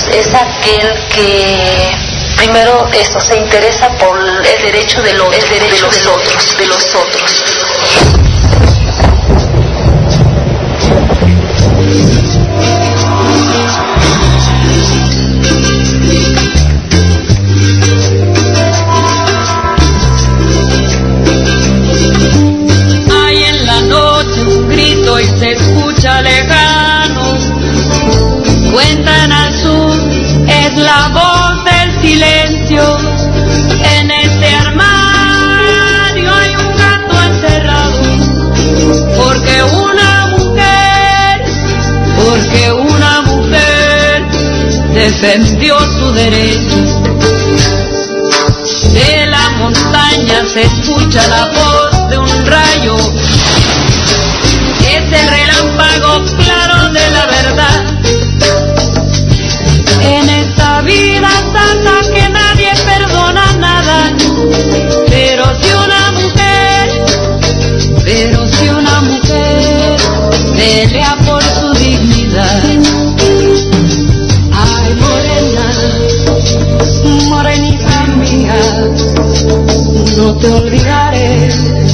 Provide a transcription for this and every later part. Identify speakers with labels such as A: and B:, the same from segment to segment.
A: es aquel que primero se interesa por el derecho de los otros.
B: Hay en la noche un grito y se escucha lejano. Cuentan al sur, es la voz del silencio. En este armario hay un gato encerrado. Porque una mujer defendió su derecho. De la montaña se escucha la voz de un rayo. Es el relámpago claro de la verdad. En esta vida santa que nadie perdona nada. Pero si una mujer pelea por su dignidad. Ay, morena, morenita mía, no te olvidaré.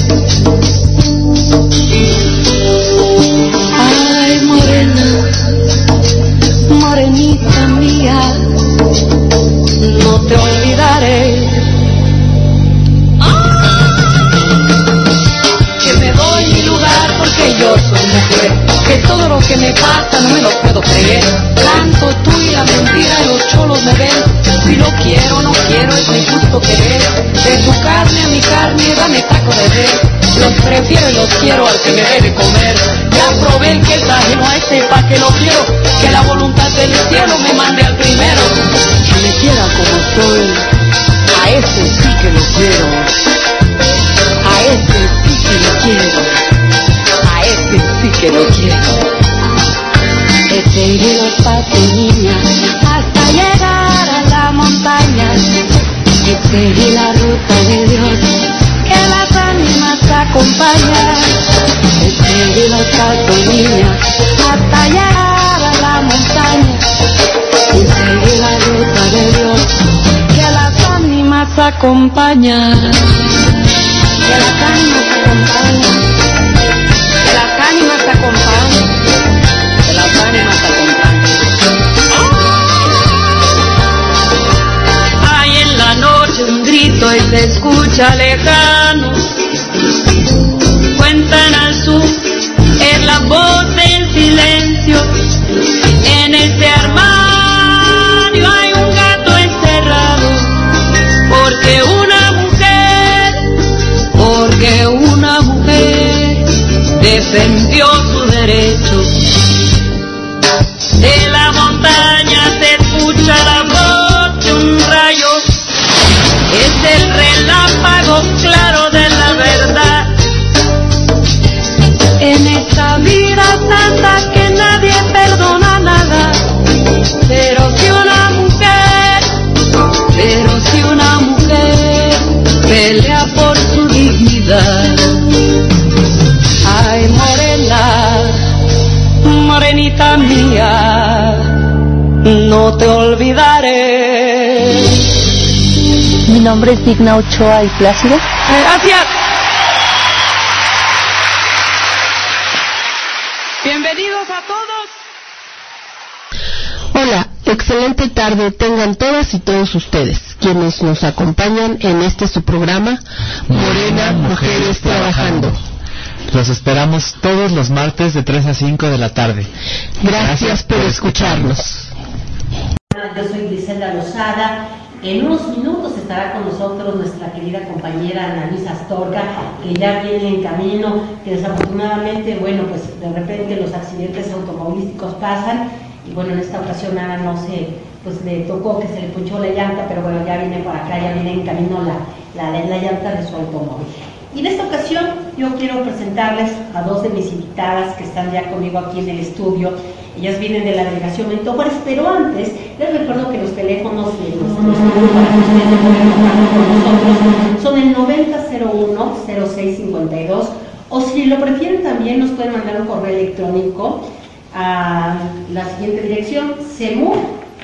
B: Ay, morena, morenita mía, no te olvidaré. Que me doy mi lugar porque yo soy mujer. Que todo lo que me pasa no me lo puedo creer. Canto tú y la mentira y los cholos me ven. Si lo quiero, no quiero, es mi justo querer. De tu carne a mi carne, dame taco de red. Los prefiero y los quiero al que me debe comer. Ya probé el que es ajeno a este pa' que lo quiero. Que la voluntad del cielo me mande al primero. Que me quiera como soy, a ese sí que lo quiero. A ese sí que lo quiero. A ese sí que lo quiero. Seguiré los pasos, niña, hasta llegar a la montaña. Seguí la ruta de Dios, que las ánimas acompañan. Seguí los pasos, niña, hasta llegar a la montaña. Seguí la ruta de Dios, que las ánimas acompañan. Que las ánimas acompañan. Que las ánimas acompañan. Que las ánimas acompañan. Hay en la noche un grito y se escucha lejano. Cuentan al sur, es la voz del silencio. En este armario hay un gato encerrado. Porque una mujer defendió su derecho. De la montaña se escucha la voz de un rayo. Es el relámpago claro de la verdad. En esta vida santa que nadie perdona nada. Pero si una mujer pelea por su dignidad. Ay, morena, morenita mía, no te olvidaré.
C: Mi nombre es Digna Ochoa y Plácido.
B: Gracias. Bienvenidos a todos.
C: Hola, excelente tarde tengan todas y todos ustedes, quienes nos acompañan en su programa, Morena Mujeres Trabajando.
D: Los esperamos todos los martes de 3 a 5 de la tarde.
C: Gracias por escucharnos.
E: Yo soy Griselda Lozada. En unos minutos estará con nosotros nuestra querida compañera Ana Luisa Astorga, que ya viene en camino, que desafortunadamente, bueno, pues de repente los accidentes automovilísticos pasan, y bueno, en esta ocasión Ana pues le tocó que se le punchó la llanta, pero bueno, ya viene por acá, ya viene en camino la llanta de su automóvil. Y en esta ocasión yo quiero presentarles a dos de mis invitadas que están ya conmigo aquí en el estudio. Ellas vienen de la delegación Benito Juárez, pero antes les recuerdo que los teléfonos de nuestro estudio para que ustedes se puedan contactar con nosotros son el 9001-0652, o si lo prefieren también nos pueden mandar un correo electrónico a la siguiente dirección: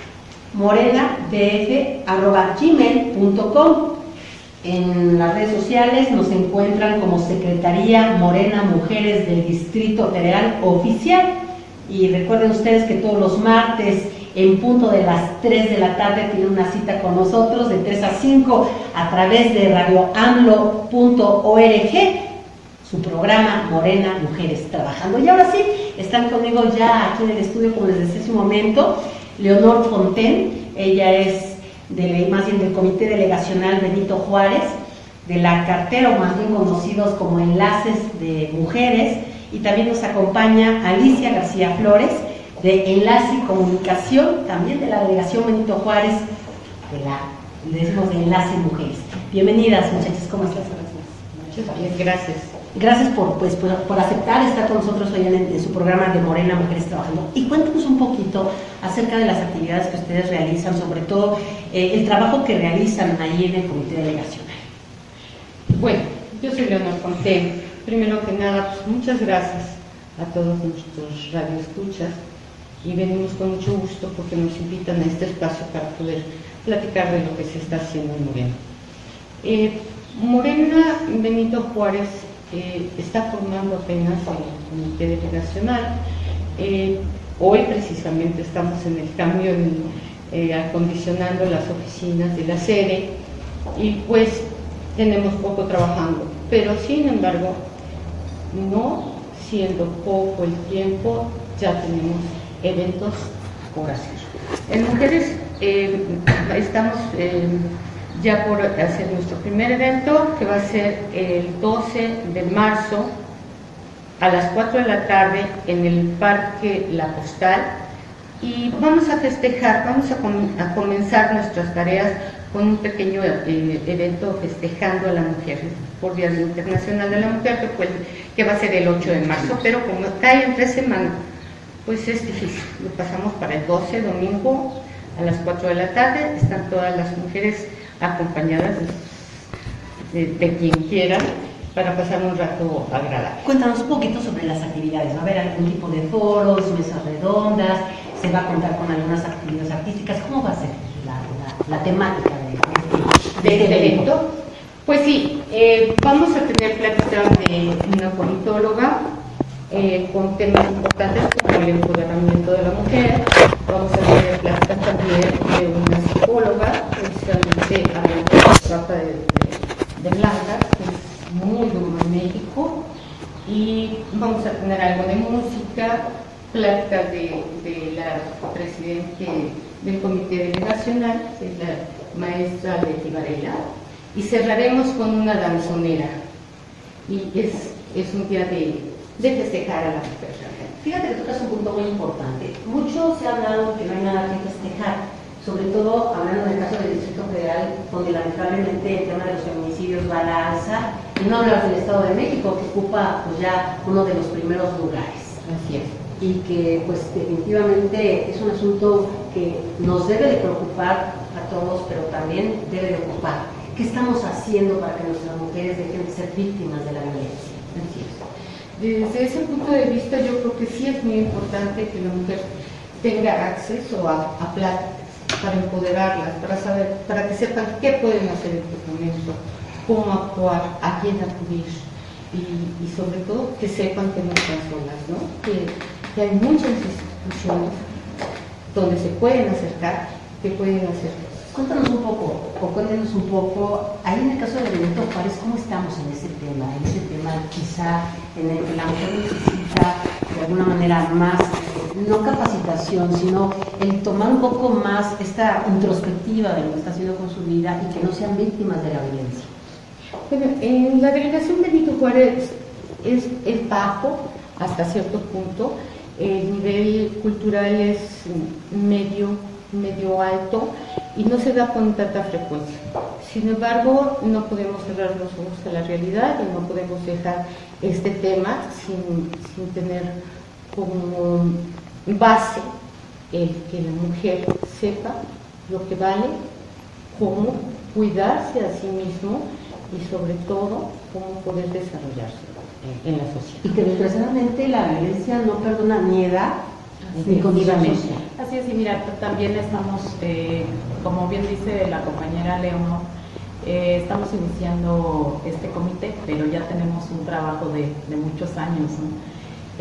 E: morenadf@gmail.com. En las redes sociales nos encuentran como Secretaría Morena Mujeres del Distrito Federal Oficial. Y recuerden ustedes que todos los martes en punto de las 3 de la tarde tienen una cita con nosotros de 3 a 5 a través de radioamlo.org, su programa Morena Mujeres Trabajando. Y ahora sí, están conmigo ya aquí en el estudio, como les decía hace un momento, Leonor Fonten. Ella es más bien del Comité Delegacional Benito Juárez, de la cartera, o más bien conocidos como Enlaces de Mujeres, y también nos acompaña Alicia García Flores, de Enlace y Comunicación, también de la Delegación Benito Juárez, le decimos de Enlace Mujeres. Bienvenidas, muchachas, ¿cómo estás?
F: Muchas bien, gracias.
E: Gracias por aceptar estar con nosotros hoy en su programa de Morena Mujeres Trabajando. Y cuéntanos un poquito acerca de las actividades que ustedes realizan, sobre todo el trabajo que realizan ahí en el Comité Delegacional.
F: Bueno, yo soy Leonor Fonten. Primero que nada, pues muchas gracias a todos nuestros radioescuchas, y venimos con mucho gusto porque nos invitan a este espacio para poder platicar de lo que se está haciendo en Morena. Morena Benito Juárez está formando apenas el Comité Delegacional. Hoy precisamente estamos en el cambio, acondicionando las oficinas de la sede, y pues tenemos poco trabajando, pero sin embargo, no siendo poco el tiempo, ya tenemos eventos por hacer. En Mujeres estamos ya por hacer nuestro primer evento, que va a ser el 12 de marzo a las 4 de la tarde en el Parque La Postal, y vamos a festejar, vamos a comenzar nuestras tareas con un pequeño evento festejando a la mujer por Día Internacional de la Mujer, que va a ser el 8 de marzo, pero como cae entre semana, pues es difícil. Lo pasamos para el 12, domingo, a las 4 de la tarde. Están todas las mujeres acompañadas de quien quiera, para pasar un rato agradable.
E: Cuéntanos un poquito sobre las actividades. ¿Va a haber algún tipo de foros, mesas redondas? ¿Se va a contar con algunas actividades artísticas? ¿Cómo va a ser la temática de este evento?
F: Pues sí, vamos a tener pláticas de una politóloga con temas importantes como el empoderamiento de la mujer. Vamos a tener pláticas también de una psicóloga, precisamente hablando de la trata de blancas, que es muy duro en México. Y vamos a tener algo de música, pláticas de la presidente del Comité Delegacional, que es la maestra Leti Varela, y cerraremos con una danzonera. Y es un día de festejar a la mujer.
E: Fíjate que tocas un punto muy importante. Mucho se ha hablado que no hay nada que festejar, sobre todo hablando del caso del Distrito Federal, donde lamentablemente el tema de los feminicidios va a la alza, y no hablar del Estado de México, que ocupa pues ya uno de los primeros lugares.
F: Así es.
E: Y que pues definitivamente es un asunto que nos debe de preocupar a todos, pero también debe de ocupar. ¿Qué estamos haciendo para que nuestras mujeres dejen de ser víctimas de la violencia?
F: Así es. Desde ese punto de vista, yo creo que sí es muy importante que la mujer tenga acceso a pláticas para empoderarlas, para que sepan qué pueden hacer en este momento, cómo actuar, a quién acudir, y sobre todo que sepan que no están solas, ¿no? Que hay muchas instituciones donde se pueden acercar, que pueden hacer.
E: Cuéntanos un poco, ahí en el caso de Benito Juárez, ¿cómo estamos en ese tema? En ese tema quizá en el que la mujer necesita de alguna manera más, no capacitación, sino el tomar un poco más esta introspectiva de lo que está haciendo con su vida, y que no sean víctimas de la violencia.
F: Bueno, en la delegación Benito Juárez es bajo hasta cierto punto, el nivel cultural es medio alto, y no se da con tanta frecuencia. Sin embargo, no podemos cerrar los ojos a la realidad, y no podemos dejar este tema sin tener como base el que la mujer sepa lo que vale, cómo cuidarse a sí mismo, y sobre todo cómo poder desarrollarse en la sociedad.
E: Y que desgraciadamente la violencia no perdona ni edad, definitivamente.
G: Así es, y mira, también estamos, como bien dice la compañera Leonor, estamos iniciando este comité, pero ya tenemos un trabajo de muchos años, ¿no?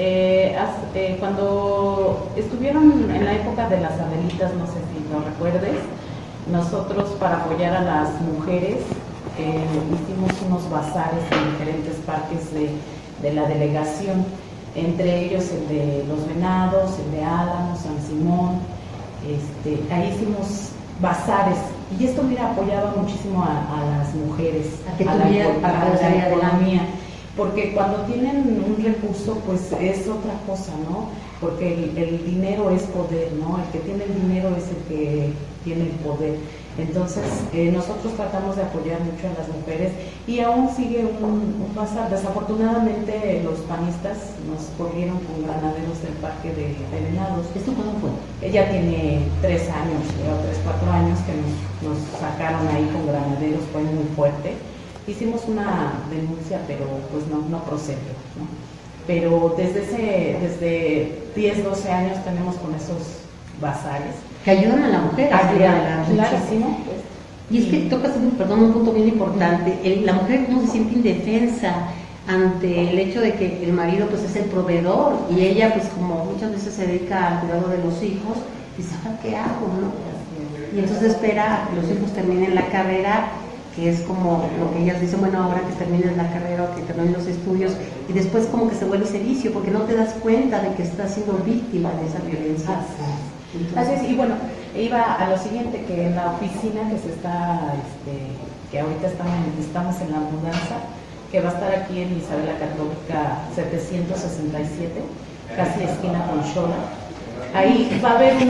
G: Cuando estuvieron en la época de las Adelitas, no sé si lo recuerdes, nosotros para apoyar a las mujeres hicimos unos bazares en diferentes parques de la delegación, entre ellos el de Los Venados, el de Álamos, San Simón. Ahí hicimos bazares y esto, mira, apoyaba muchísimo a las mujeres,
E: a la
G: economía, porque cuando tienen un recurso pues es otra cosa, ¿no? Porque el dinero es poder, ¿no? El que tiene el dinero es el que tiene el poder. Entonces nosotros tratamos de apoyar mucho a las mujeres y aún sigue un bazar. Desafortunadamente los panistas nos corrieron con granaderos del parque de Venados.
E: ¿Esto cuándo fue?
G: Ella tiene 3 años, 4 años que nos sacaron ahí con granaderos, fue muy fuerte. Hicimos una denuncia, pero pues no procedió, ¿no? Pero desde 10, 12 años tenemos con esos bazares.
E: Que ayudan a la mujer a salir adelante.
G: Clarísimo.
E: Y es que tocas un punto bien importante. La mujer no se siente indefensa ante el hecho de que el marido pues es el proveedor y ella pues como muchas veces se dedica al cuidado de los hijos, dice, ¿qué hago? ¿No? Y entonces espera a que los hijos terminen la carrera, que es como lo que ellas dicen, bueno, ahora que termines la carrera o que termines los estudios, y después como que se vuelve ese vicio porque no te das cuenta de que estás siendo víctima de esa violencia.
G: Así es, y bueno, iba a lo siguiente, que en la oficina que se está, que ahorita estamos en la mudanza, que va a estar aquí en Isabel la Católica 767, casi esquina con Xola, ahí va a haber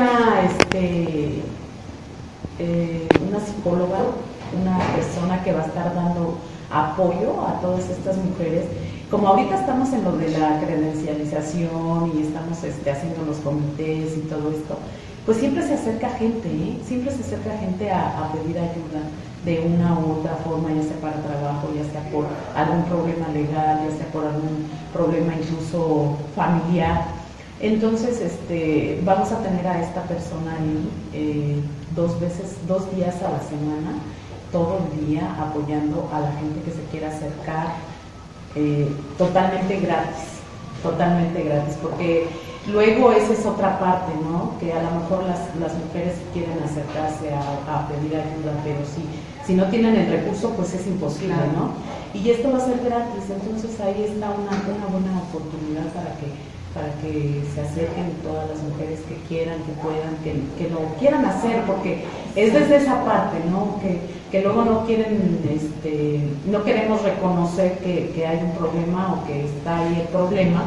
G: una psicóloga, una persona que va a estar dando apoyo a todas estas mujeres. Como ahorita estamos en lo de la credencialización y estamos haciendo los comités y todo esto, pues siempre se acerca gente, siempre se acerca gente a pedir ayuda de una u otra forma, ya sea para trabajo, ya sea por algún problema legal, ya sea por algún problema incluso familiar. Entonces, vamos a tener a esta persona ahí 2 días a la semana, todo el día, apoyando a la gente que se quiera acercar, totalmente gratis, porque luego esa es otra parte, ¿no? Que a lo mejor las mujeres quieren acercarse a pedir ayuda, pero si no tienen el recurso, pues es imposible, ¿no? Y esto va a ser gratis, entonces ahí está una buena oportunidad para que se acerquen todas las mujeres que quieran, que puedan, que lo quieran hacer, porque es desde esa parte, ¿no? Que luego no quieren, no queremos reconocer que hay un problema o que está ahí el problema,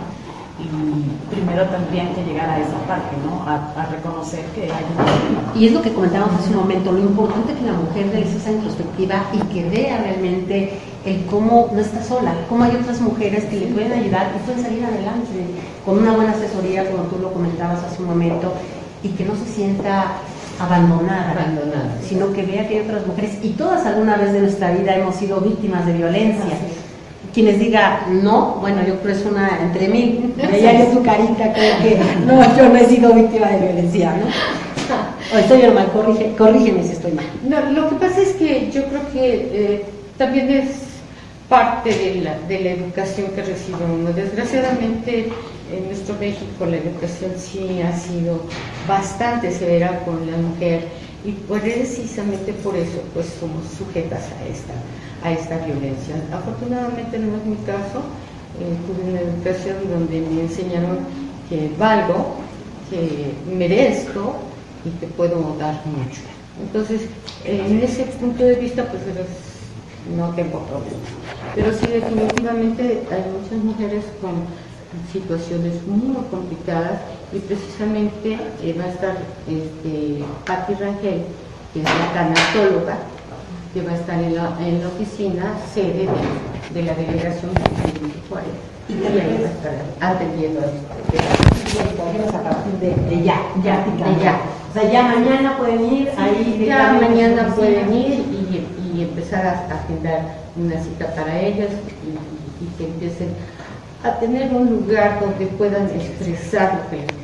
G: y primero tendrían que llegar a esa parte, ¿no? A reconocer que hay un problema.
E: Y es lo que comentábamos hace un momento, lo importante es que la mujer realice esa introspectiva y que vea realmente el cómo no está sola, cómo hay otras mujeres que le pueden ayudar y pueden salir adelante con una buena asesoría, como tú lo comentabas hace un momento, y que no se sienta abandonada, sino que vea que hay otras mujeres, y todas alguna vez de nuestra vida hemos sido víctimas de violencia. Quienes diga no, bueno, yo creo que es una entre mil, veía yo tu carita, creo que no, yo no he sido víctima de violencia, ¿no? O estoy mal, corrígeme si estoy mal.
F: No, lo que pasa es que yo creo que también es parte de la educación que recibe uno. Desgraciadamente en nuestro México la educación sí ha sido bastante severa con la mujer y precisamente por eso pues somos sujetas a esta violencia. Afortunadamente no es mi caso, tuve una educación donde me enseñaron que valgo, que merezco y que puedo dar mucho. Entonces, en ese punto de vista pues no tengo problema. Pero sí, definitivamente hay muchas mujeres con situaciones muy complicadas y precisamente va a estar Patti Rangel, que es la tanatóloga, que va a estar en la oficina sede de la delegación de Juárez. Y ahí va a estar atendiendo a esto.
E: A partir de ya. O sea, ya mañana pueden ir ahí.
F: Ya mañana pueden ir y empezar a agendar una cita para ellas y que empiecen a tener un lugar donde puedan expresar lo que les pasa.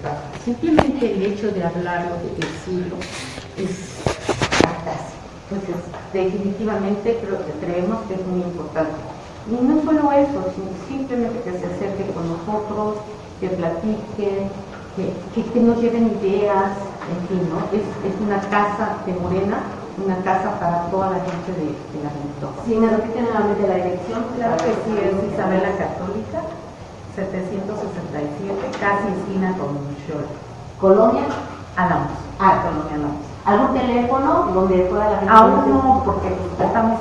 F: simplemente el hecho de hablarlo, de decirlo, es fantástico. Entonces, definitivamente creemos que es muy importante. Y no solo eso, sino simplemente que se acerquen con nosotros, que platiquen, que nos lleven ideas, en fin, ¿no? Es una casa de Morena, una casa para toda la gente de la Benito.
E: Sí, me repiten nuevamente la dirección.
F: Claro que sí, es Isabela Católica, 767, casi esquina con Shore.
E: Colonia
F: Álamos.
E: Colonia Álamos. ¿Algún teléfono donde pueda la gente?
F: Aún no, porque estamos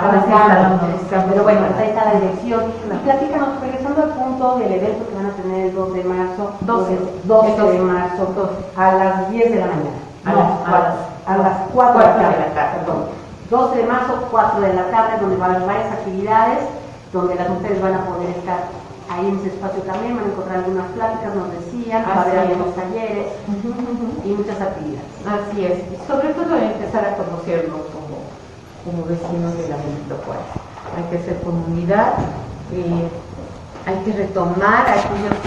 E: pero bueno, ahí está la dirección. Y platícanos, regresando al punto del evento que van a tener el 2 de marzo, 12 de marzo, a las 10 de la mañana. A las 4 de la tarde, perdón. 12 de marzo, 4 de la tarde, donde va a haber varias actividades, donde las mujeres van a poder estar ahí en ese espacio también, van a encontrar algunas pláticas, nos decían, va a haber algunos talleres y muchas actividades.
F: Así es, y sobre todo empezar a conocernos como vecinos de la Benito Juárez. Hay que hacer comunidad, hay que retomar aquellos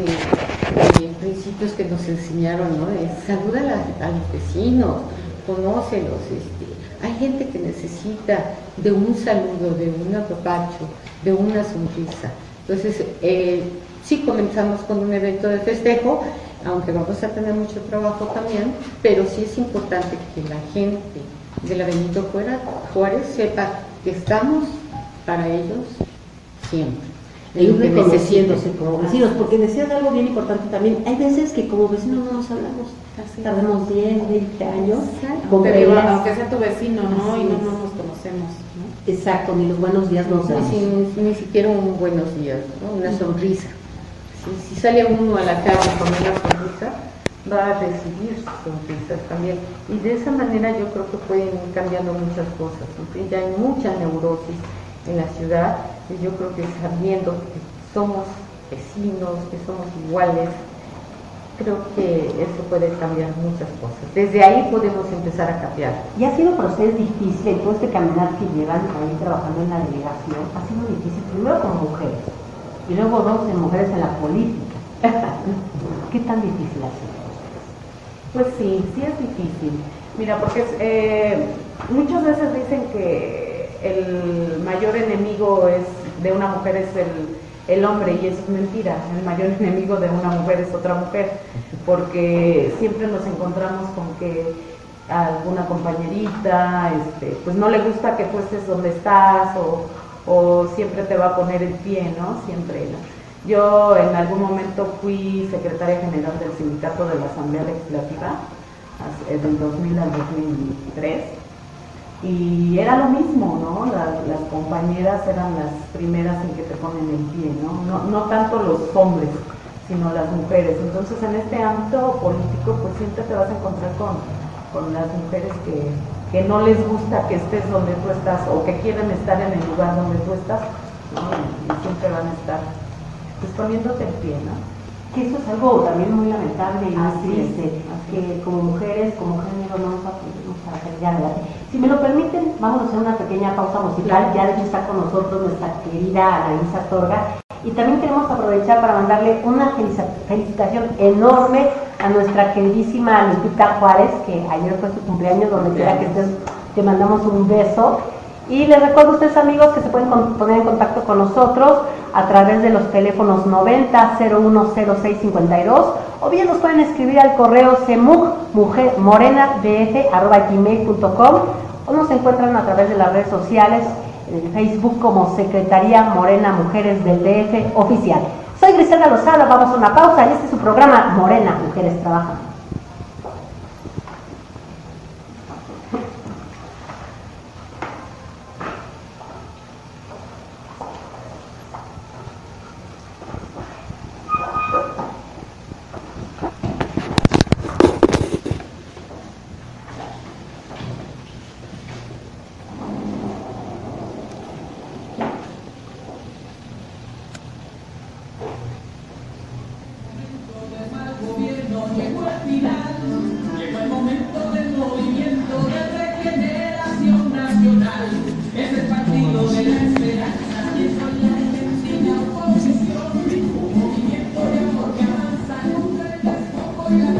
F: principios que nos enseñaron, ¿no? Saluda a los vecinos, conócelos. Hay gente que necesita de un saludo, de un apapacho, de una sonrisa. Entonces, sí comenzamos con un evento de festejo, aunque vamos a tener mucho trabajo también, pero sí es importante que la gente de la Benito Juárez sepa que estamos para ellos siempre.
E: Ellos reconociéndose como vecinos, porque decían algo bien importante también, hay veces que como vecinos no nos hablamos, tardamos 10, 20 años,
G: aunque sea tu vecino, ¿no? Y no nos conocemos, ¿no?
E: Exacto, ni los buenos días nos damos.
F: Ni siquiera un buenos días, ¿no? Una sonrisa. Si sale uno a la calle con una sonrisa, va a recibir sonrisas también. Y de esa manera yo creo que pueden ir cambiando muchas cosas. Ya hay mucha neurosis en la ciudad, y yo creo que sabiendo que somos vecinos, que somos iguales, creo que eso puede cambiar muchas cosas. Desde ahí podemos empezar a cambiar.
E: Y ha sido para ustedes difícil, todo este caminar que llevan ahí trabajando en la delegación, ha sido difícil, primero como mujeres, y luego dos en mujeres en la política. ¿Qué tan difícil ha sido?
G: Pues sí es difícil. Mira, porque muchas veces dicen que el mayor enemigo de una mujer es el hombre, y eso es mentira. El mayor enemigo de una mujer es otra mujer, porque siempre nos encontramos con que alguna compañerita pues no le gusta que tú estés donde estás, o siempre te va a poner el pie, ¿no? Siempre, ¿no? Yo en algún momento fui secretaria general del sindicato de la Asamblea Legislativa, del 2000 al 2003, y era lo mismo, ¿no? Las compañeras eran las primeras en que te ponen el pie, no tanto los hombres, sino las mujeres. Entonces en este ámbito político pues siempre te vas a encontrar con las mujeres que no les gusta que estés donde tú estás, o que quieren estar en el lugar donde tú estás, ¿no? Y siempre van a estar pues poniéndote el pie, ¿no?
E: Que eso es algo también muy lamentable y muy triste, que como mujeres, como género, no nos atrevemos a hacer ya adelante. Si me lo permiten, vamos a hacer una pequeña pausa musical. Ya está con nosotros nuestra querida Analisa Astorga, y también queremos aprovechar para mandarle una felicitación enorme a nuestra queridísima Lupita Juárez, que ayer fue su cumpleaños. Donde quiera que estés, te mandamos un beso. Y les recuerdo a ustedes, amigos, que se pueden poner en contacto con nosotros a través de los teléfonos 90-010652, o bien nos pueden escribir al correo cmug@gmail.com, o nos encuentran a través de las redes sociales, en Facebook como Secretaría Morena Mujeres del DF Oficial. Soy Griselda Lozada, vamos a una pausa, y este es su programa Morena Mujeres Trabajan.
H: Movimiento de amor que avanza, nunca le das poco y la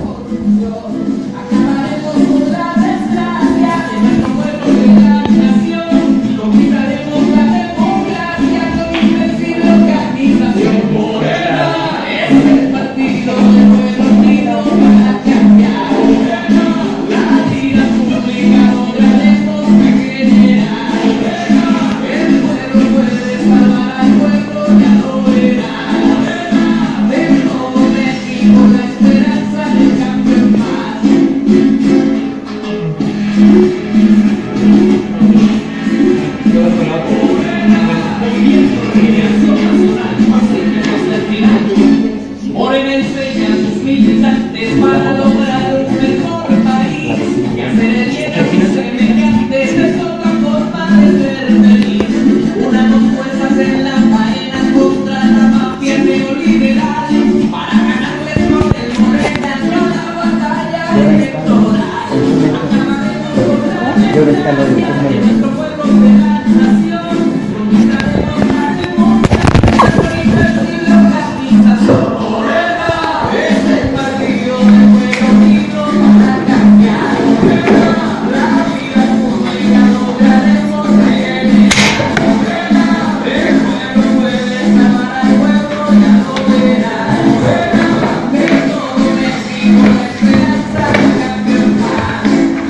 B: enseñan sus militantes para lograr un mejor país y hacer bien a sus semejantes. Es otra forma de ser feliz. Unamos fuerzas en la faena contra la mafia neoliberal para ganarles con el Morena la batalla electoral. Acabaremos con la desgracia de nuestro pueblo de la nación. Conquistaremos la democracia por invertir la organización. Morena es el partido del pueblo unido para cambiar la vida pública. Lograremos regenerar. Morena, el pueblo puede salvar al pueblo, ya lo verá. Morena, de todo México la esperanza de cambio en paz.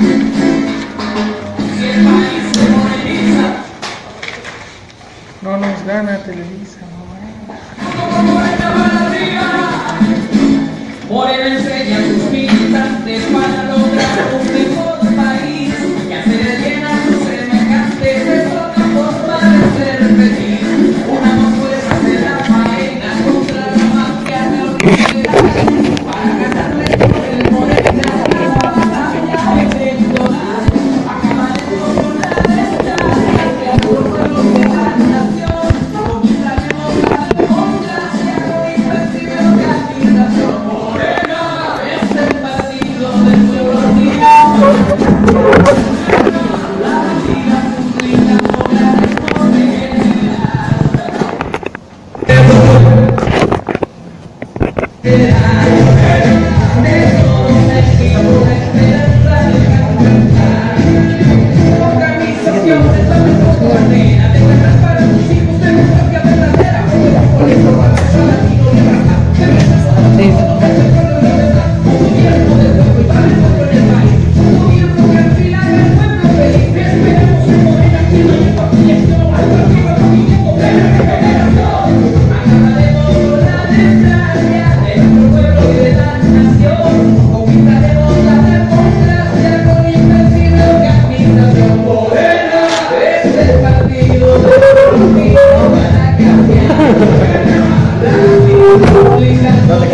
B: Si el país se moderniza,
F: No nos gana Televisa,
B: Morena enseña a sus militantes para lograr un mejor país y hacer bien a sus semejantes. Es otra forma de ser feliz. Unamos fuerzas en la faena contra la mafia neoliberal para ganarle con el Morena la batalla electoral. Acabaremos con la desgracia de nuestro pueblo de la nación. Conquistaremos la democracia con invencible organización. Morena es el partido del pueblo unido. La vida pública lograremos de todo México la esperanza de cambiar. Organización de nuestra comunidad, de verdad para tus hijos, democracia verdadera, por eso va a ser latino libertad. De verdad para tus hijos, democracia verdadera, un gobierno del pueblo y para el pueblo en el país. Un gobierno que al final el pueblo feliz. Esperemos un Morena que no haya conciliación, al partido del movimiento de la regeneración. Acabaremos con la desgracia de nuestro pueblo y de la nación. Conquistaremos la democracia con invencible organización. Morena es el partido del pueblo unido para cambiar. La vida pública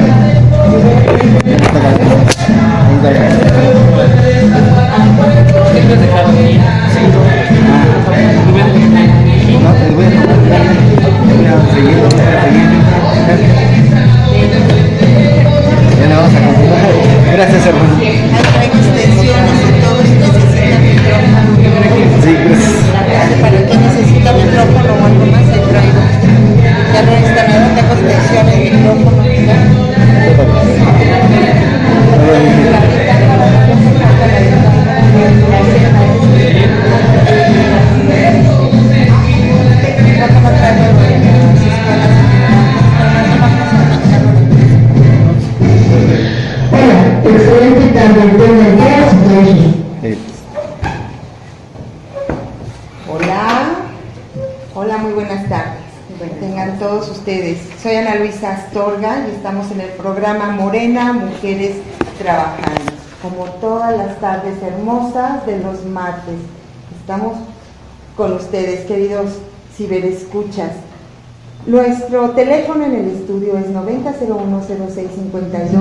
H: Gracias, hermano.
I: Hay extensiones y todo esto necesita micrófono.
H: Sí, gracias.
I: Para el que necesita micrófono o algo más, ahí traigo. Ya no necesita nada, tengo extensiones, micrófono.
C: Excelente tarde, buenos días.
I: Hola, hola, muy buenas tardes. Tengan todos ustedes. Soy Ana Luisa Astorga y estamos en el programa Morena, Mujeres Trabajando. Como todas las tardes hermosas de los martes, estamos con ustedes, queridos ciberescuchas. Nuestro teléfono en el estudio es 90010652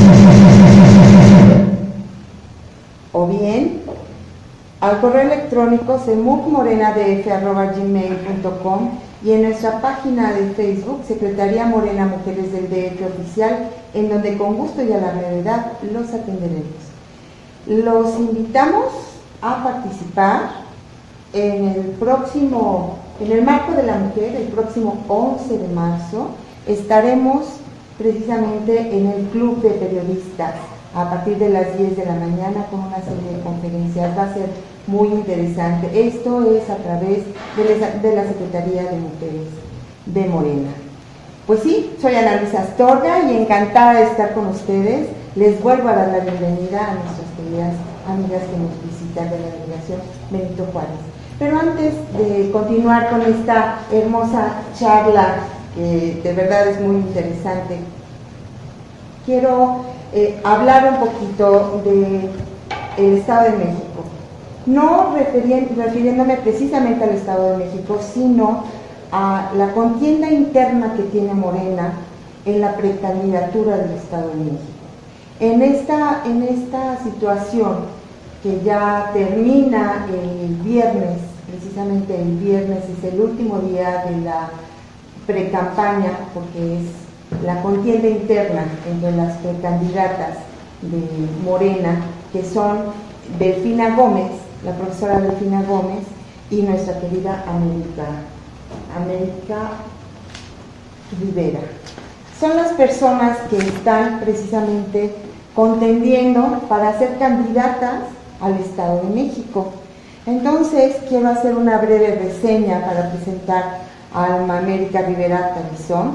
I: o bien al correo electrónico semucmorenadf@gmail.com y en nuestra página de Facebook Secretaría Morena Mujeres del DF Oficial, en donde con gusto y a la brevedad los atenderemos. Los invitamos a participar en el marco de la mujer, el próximo 11 de marzo, estaremos precisamente en el Club de Periodistas a partir de las 10 de la mañana con una serie de conferencias. Va a ser muy interesante. Esto es a través de la Secretaría de Mujeres de Morena. Pues sí, soy Ana Luisa Astorga y encantada de estar con ustedes. Les vuelvo a dar la bienvenida a nuestras queridas amigas que nos visitan de la delegación Benito Juárez. Pero antes de continuar con esta hermosa charla, que de verdad es muy interesante, quiero hablar un poquito del Estado de México. No refiriéndome precisamente al Estado de México, sino a la contienda interna que tiene Morena en la precandidatura del Estado de México. En esta situación que ya termina el viernes, precisamente el viernes es el último día de la precampaña, porque es la contienda interna entre las precandidatas de Morena, que son Delfina Gómez, la profesora Delfina Gómez, y nuestra querida América Rivera. Son las personas que están precisamente contendiendo para ser candidatas al Estado de México. Entonces quiero hacer una breve reseña para presentar a Alma América Rivera Tarizón,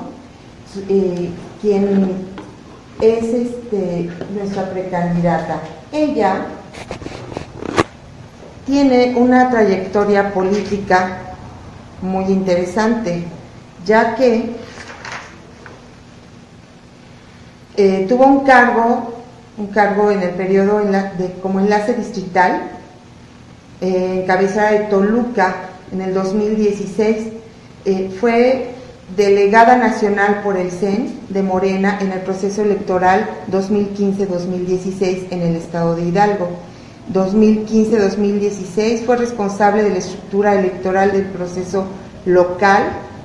I: quien es nuestra precandidata. Ella tiene una trayectoria política muy interesante, ya que tuvo un cargo en el periodo como enlace distrital en cabecera de Toluca en el 2016. Fue delegada nacional por el CEN de Morena en el proceso electoral 2015-2016 en el estado de Hidalgo. 2015-2016 fue responsable de la estructura electoral del proceso local .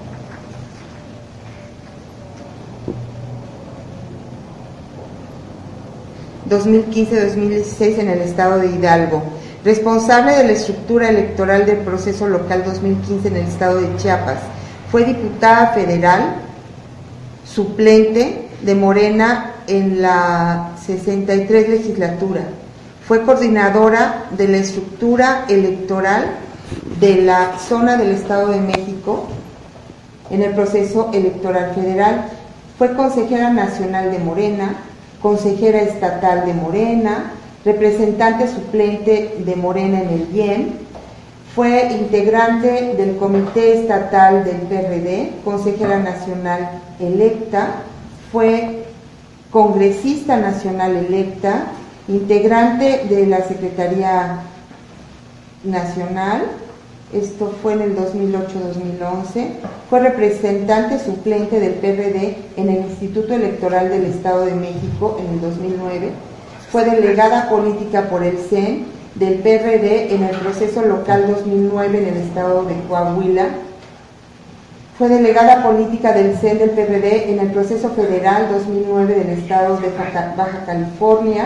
I: 2015-2016 en el estado de Hidalgo, responsable de la estructura electoral del proceso local 2015 en el estado de Chiapas. Fue diputada federal, suplente de Morena en la 63 legislatura. Fue coordinadora de la estructura electoral de la zona del Estado de México en el proceso electoral federal. Fue consejera nacional de Morena, consejera estatal de Morena, representante suplente de Morena en el IEM, fue integrante del Comité Estatal del PRD, consejera nacional electa, fue congresista nacional electa, integrante de la Secretaría Nacional, esto fue en el 2008-2011, fue representante suplente del PRD en el Instituto Electoral del Estado de México en el 2009, fue delegada política por el CEN del PRD en el proceso local 2009 en el estado de Coahuila, fue delegada política del CEN del PRD en el proceso federal 2009 del estado de Baja California,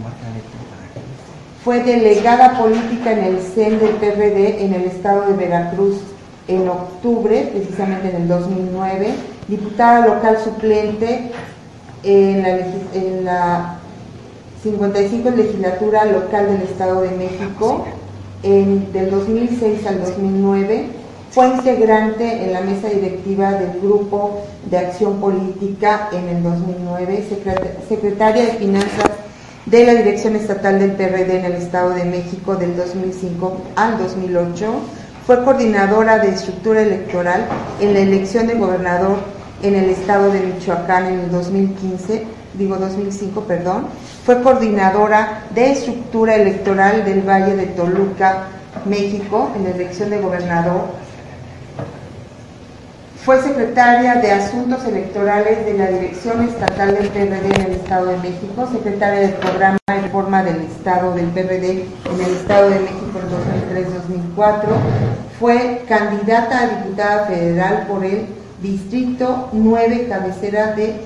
I: fue delegada política en el CEN del PRD en el estado de Veracruz en octubre, precisamente en el 2009, diputada local suplente en la 55 legislatura local del Estado de México del 2006 al 2009, fue integrante en la mesa directiva del Grupo de Acción Política en el 2009, secretaria de Finanzas de la Dirección Estatal del PRD en el Estado de México del 2005 al 2008, fue coordinadora de estructura electoral en la elección de gobernador en el Estado de Michoacán en el 2005, fue coordinadora de estructura electoral del Valle de Toluca, México, en la elección de gobernador. Fue secretaria de Asuntos Electorales de la Dirección Estatal del PRD en el Estado de México, secretaria del Programa de Reforma del Estado del PRD en el Estado de México en 2003-2004. Fue candidata a diputada federal por el Distrito 9, cabecera de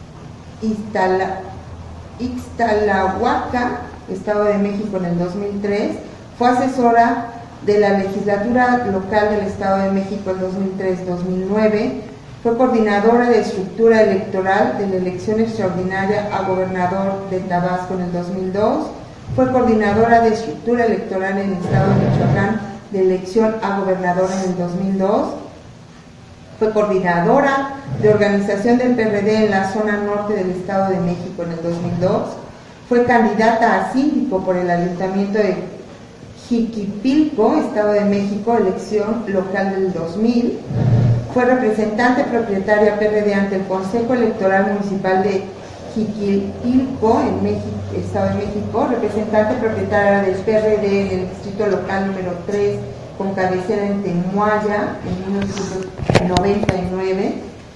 I: Ixtlahuaca, Estado de México en el 2003, fue asesora de la legislatura local del Estado de México en 2003-2009, fue coordinadora de estructura electoral de la elección extraordinaria a gobernador de Tabasco en el 2002, fue coordinadora de estructura electoral en el Estado de Michoacán de elección a gobernador en el 2002, fue coordinadora de organización del PRD en la zona norte del Estado de México en el 2002, fue candidata a síndico por el Ayuntamiento de Jiquipilco, Estado de México, elección local del 2000, fue representante propietaria PRD ante el Consejo Electoral Municipal de Jiquipilco, en México, Estado de México, representante propietaria del PRD en el Distrito Local número 3, con cabecera en Temuaya, en 1999,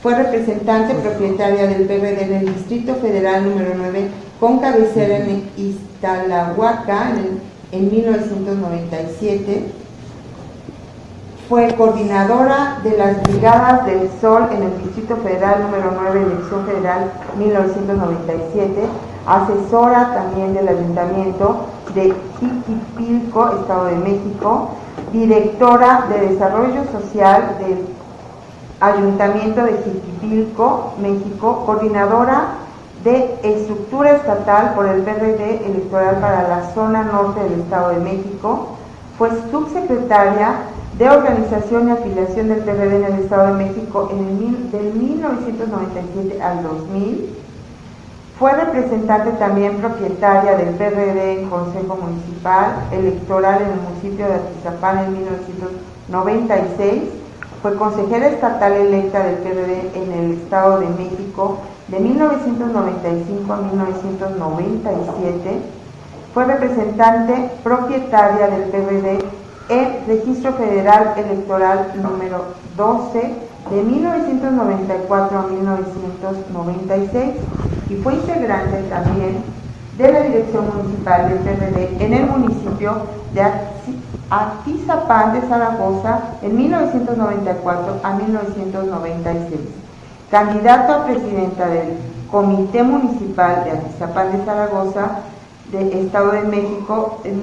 I: Fue representante propietaria del PRD en el Distrito Federal número 9, con cabecera en Iztalahuaca en 1997. Fue coordinadora de las Brigadas del Sol en el Distrito Federal número 9, Elección Federal 1997, asesora también del Ayuntamiento de Jiquipilco, Estado de México, directora de Desarrollo Social del Ayuntamiento de Jiquipilco, México, coordinadora de estructura estatal por el PRD electoral para la zona norte del Estado de México, fue subsecretaria de Organización y Afiliación del PRD en el Estado de México del 1997 al 2000. Fue representante también propietaria del PRD en Consejo Municipal Electoral en el municipio de Atizapán en 1996. Fue consejera estatal electa del PRD en el Estado de México de 1995 a 1997. Fue representante propietaria del PRD en Registro Federal Electoral número 12 de 1994 a 1996 y fue integrante también de la Dirección Municipal del PRD en el municipio de Atizapán de Zaragoza en 1994 a 1996. Candidato a presidenta del Comité Municipal de Atizapán de Zaragoza del Estado de México en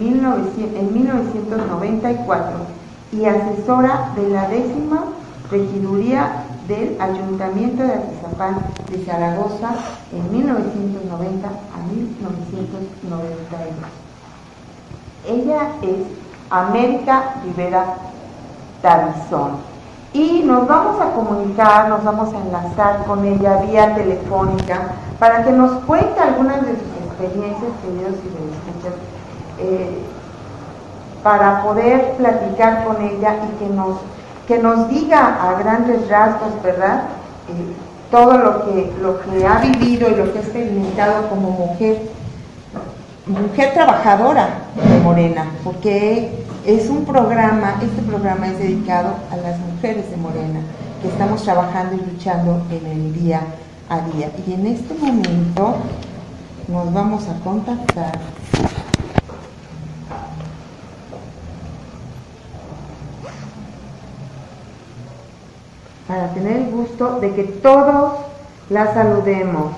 I: 1994 y asesora de la 10ª Regiduría del Ayuntamiento de Atizapán de Zaragoza en 1990 a 1992. Ella es América Rivera Tarizón y nos vamos a comunicar, nos vamos a enlazar con ella vía telefónica para que nos cuente algunas de sus experiencias, queridos y escuchas, para poder platicar con ella y que nos diga a grandes rasgos, ¿verdad? Todo lo que ha vivido y lo que ha experimentado como mujer trabajadora de Morena, porque es un programa, este programa es dedicado a las mujeres de Morena, que estamos trabajando y luchando en el día a día. Y en este momento nos vamos a contactar para tener el gusto de que todos la saludemos.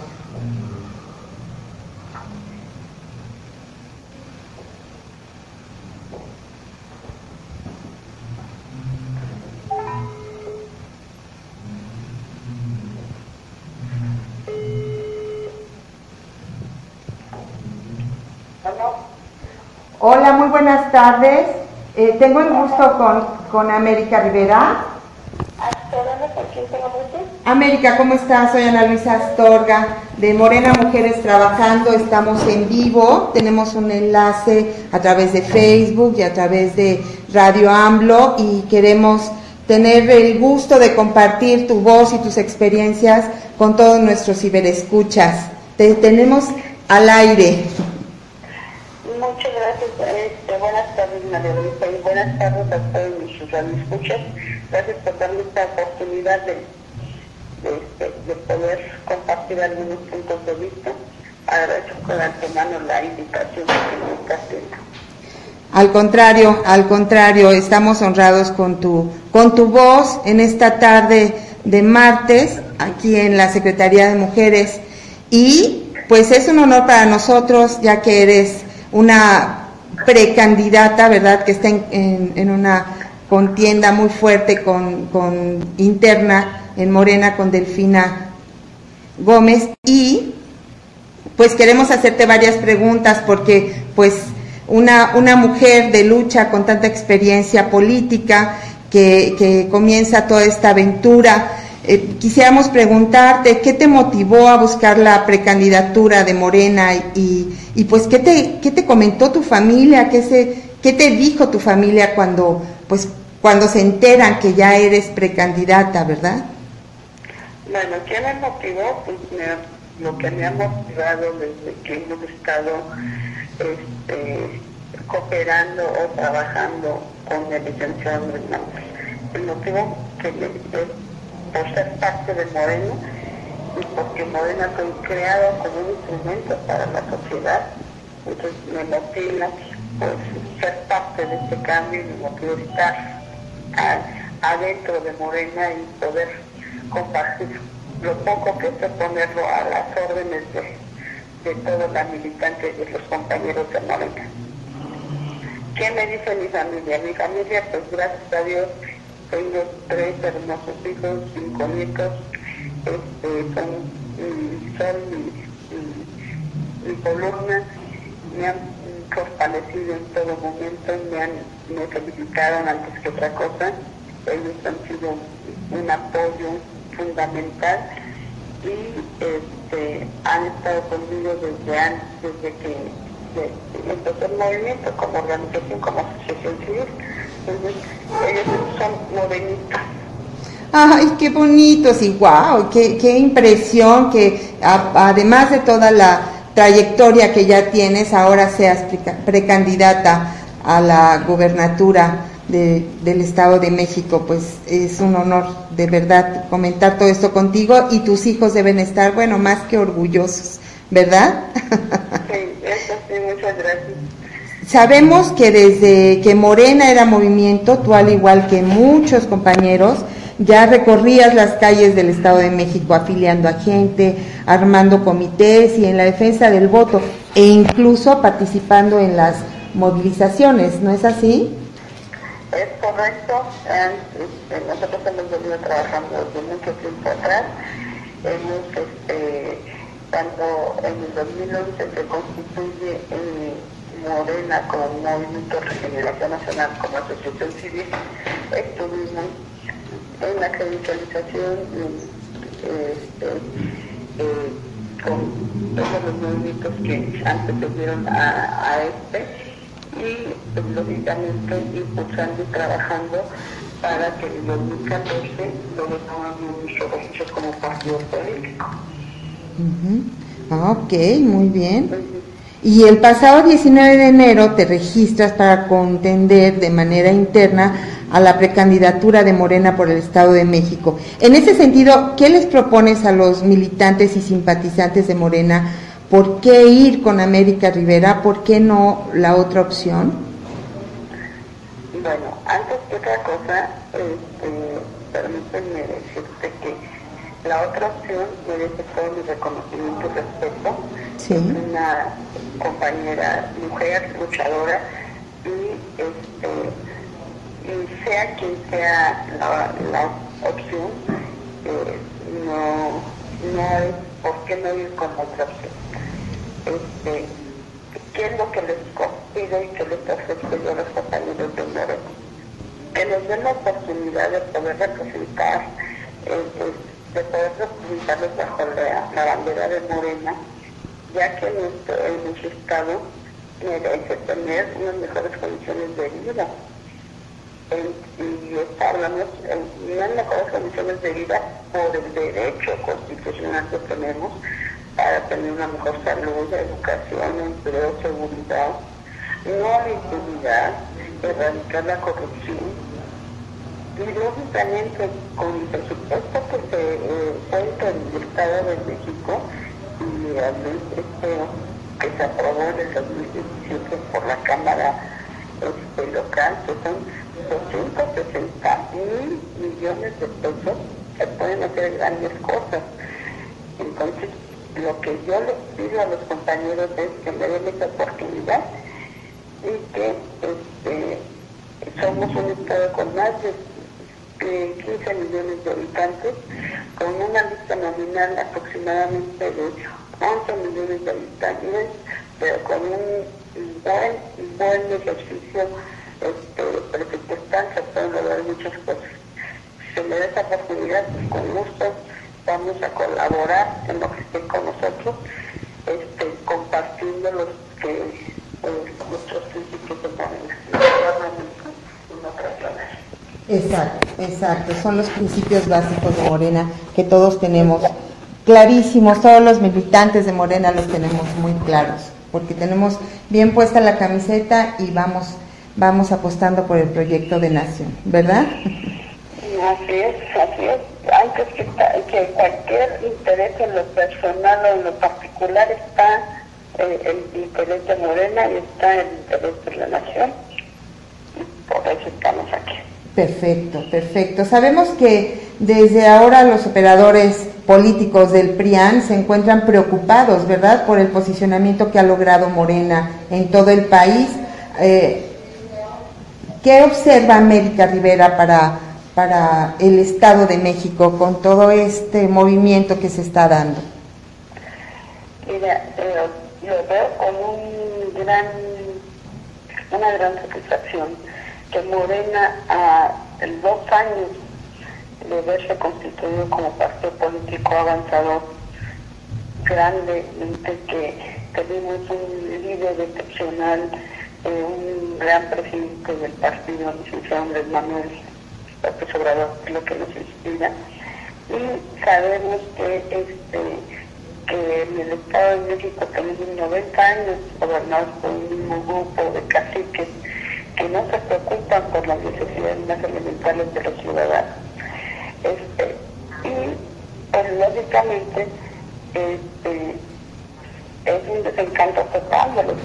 I: Hola, muy buenas tardes. Tengo el gusto con América Rivera. América, ¿cómo estás? Soy Ana Luisa Astorga de Morena Mujeres Trabajando. Estamos en vivo, tenemos un enlace a través de Facebook y a través de Radio AMLO y queremos tener el gusto de compartir tu voz y tus experiencias con todos nuestros ciberescuchas. Te tenemos al aire.
H: Muchas gracias, buenas tardes, María Luisa, y buenas tardes a todos nuestros radioescuchas. Gracias por darme esta oportunidad de poder compartir algunos puntos de vista. Agradezco de antemano la invitación que me está haciendo.
I: Al contrario, estamos honrados con tu voz en esta tarde de martes, aquí en la Secretaría de Mujeres, y pues es un honor para nosotros, ya que eres una precandidata, ¿verdad?, que está en una contienda muy fuerte con interna en Morena con Delfina Gómez, y pues queremos hacerte varias preguntas porque pues una mujer de lucha con tanta experiencia política que comienza toda esta aventura, quisiéramos preguntarte qué te motivó a buscar la precandidatura de Morena y pues qué te comentó tu familia, qué te dijo tu familia cuando se enteran que ya eres precandidata, ¿verdad?
H: Bueno, ¿qué me motivó? Pues lo que me ha motivado desde que hemos estado cooperando o trabajando con el licenciado Andrés Manuel. El motivo que por ser parte de Morena y porque Morena fue creado como un instrumento para la sociedad. Entonces me motiva pues ser parte de este cambio y me motiva estar adentro de Morena y poder compartir lo poco que sé, ponerlo a las órdenes de toda la militancia y de los compañeros de Morena. ¿Qué me dice mi familia? Mi familia, pues gracias a Dios, tengo 3 hermosos hijos, 5 nietos, son mi columna, me han fortalecido en todo momento, me felicitaron antes que otra cosa. Ellos han sido un apoyo fundamental y han estado conmigo desde antes, desde que empezó el movimiento como organización, como asociación civil. Entonces, ellos son morenistas.
I: Ay, qué bonitos y wow, qué impresión que además de toda la trayectoria que ya tienes, ahora seas precandidata a la gubernatura del Estado de México. Pues es un honor de verdad comentar todo esto contigo y tus hijos deben estar, bueno, más que orgullosos, ¿verdad?
H: Sí, eso sí, muchas gracias.
I: Sabemos que desde que Morena era movimiento, tú al igual que muchos compañeros, ya recorrías las calles del Estado de México afiliando a gente, armando comités y en la defensa del voto e incluso participando en las movilizaciones, ¿no es así?
H: Es correcto. Nosotros hemos venido trabajando desde mucho tiempo atrás. Cuando en el 2011 se constituye Morena como Movimiento de Regeneración Nacional, como asociación civil, estuvimos en la judicialización con todos los movimientos que antecedieron a y pues, lógicamente impulsando y trabajando para que en 2014 lográramos nuestro registro como partido político.
I: Ok, muy bien. Y el pasado 19 de enero te registras para contender de manera interna a la precandidatura de Morena por el Estado de México. En ese sentido, ¿qué les propones a los militantes y simpatizantes de Morena? ¿Por qué ir con América Rivera? ¿Por qué no la otra opción?
H: Bueno, antes que otra cosa, permítanme decirte que la otra opción merece todo mi reconocimiento y respeto.
I: Sí.
H: Es una compañera, mujer, luchadora, y sea quien sea la opción, no hay por qué no ir con otra opción. ¿Qué es lo que les pido y que les ofrezco yo a los compañeros de Morena? Que nos den la oportunidad de poder representar, de poder representarlos bajo la bandera de Morena, ya que nuestro estado merece tener unas mejores condiciones de vida. Y hablamos de unas mejores condiciones de vida por el derecho constitucional que tenemos para tener una mejor salud, educación, empleo, seguridad, no la impunidad, erradicar la corrupción. Y lógicamente con el presupuesto que se cuenta en el Estado de México y la ley que se aprobó en el 2017 por la Cámara local, que son 260,000 millones de pesos, se pueden hacer grandes cosas. Entonces, lo que yo les pido a los compañeros es que me den esa oportunidad y que somos un estado con más de 15 millones de habitantes, con una lista nominal aproximadamente de 11 millones de habitantes, pero con un buen ejercicio presupuestal se pueden lograr muchas cosas. Si se me da esa oportunidad, pues con gusto vamos a colaborar en lo que estén con nosotros, compartiendo nuestros principios de Morena.
I: Exacto, son los principios básicos de Morena que todos tenemos clarísimos, todos los militantes de Morena los tenemos muy claros, porque tenemos bien puesta la camiseta y vamos apostando por el proyecto de nación, ¿verdad?
H: Así es. antes que cualquier interés en lo personal o en lo particular está el interés de Morena y está el interés de la nación. Por eso estamos aquí.
I: Perfecto, perfecto. Sabemos que desde ahora los operadores políticos del PRIAN se encuentran preocupados, ¿verdad?, por el posicionamiento que ha logrado Morena en todo el país. ¿Qué observa América Rivera para el Estado de México con todo este movimiento que se está dando?
H: Mira, lo veo con una gran satisfacción que Morena, en 2 años de haberse constituido como partido político, ha avanzado grandemente, que tenemos un líder excepcional, un gran presidente del partido, licenciado Andrés Manuel López Obrador, lo que nos inspira. Y sabemos que en el Estado de México tenemos 90 años gobernados por un mismo grupo de caciques que no se preocupan por las necesidades más elementales de los ciudadanos. Y pues lógicamente es un desencanto total de los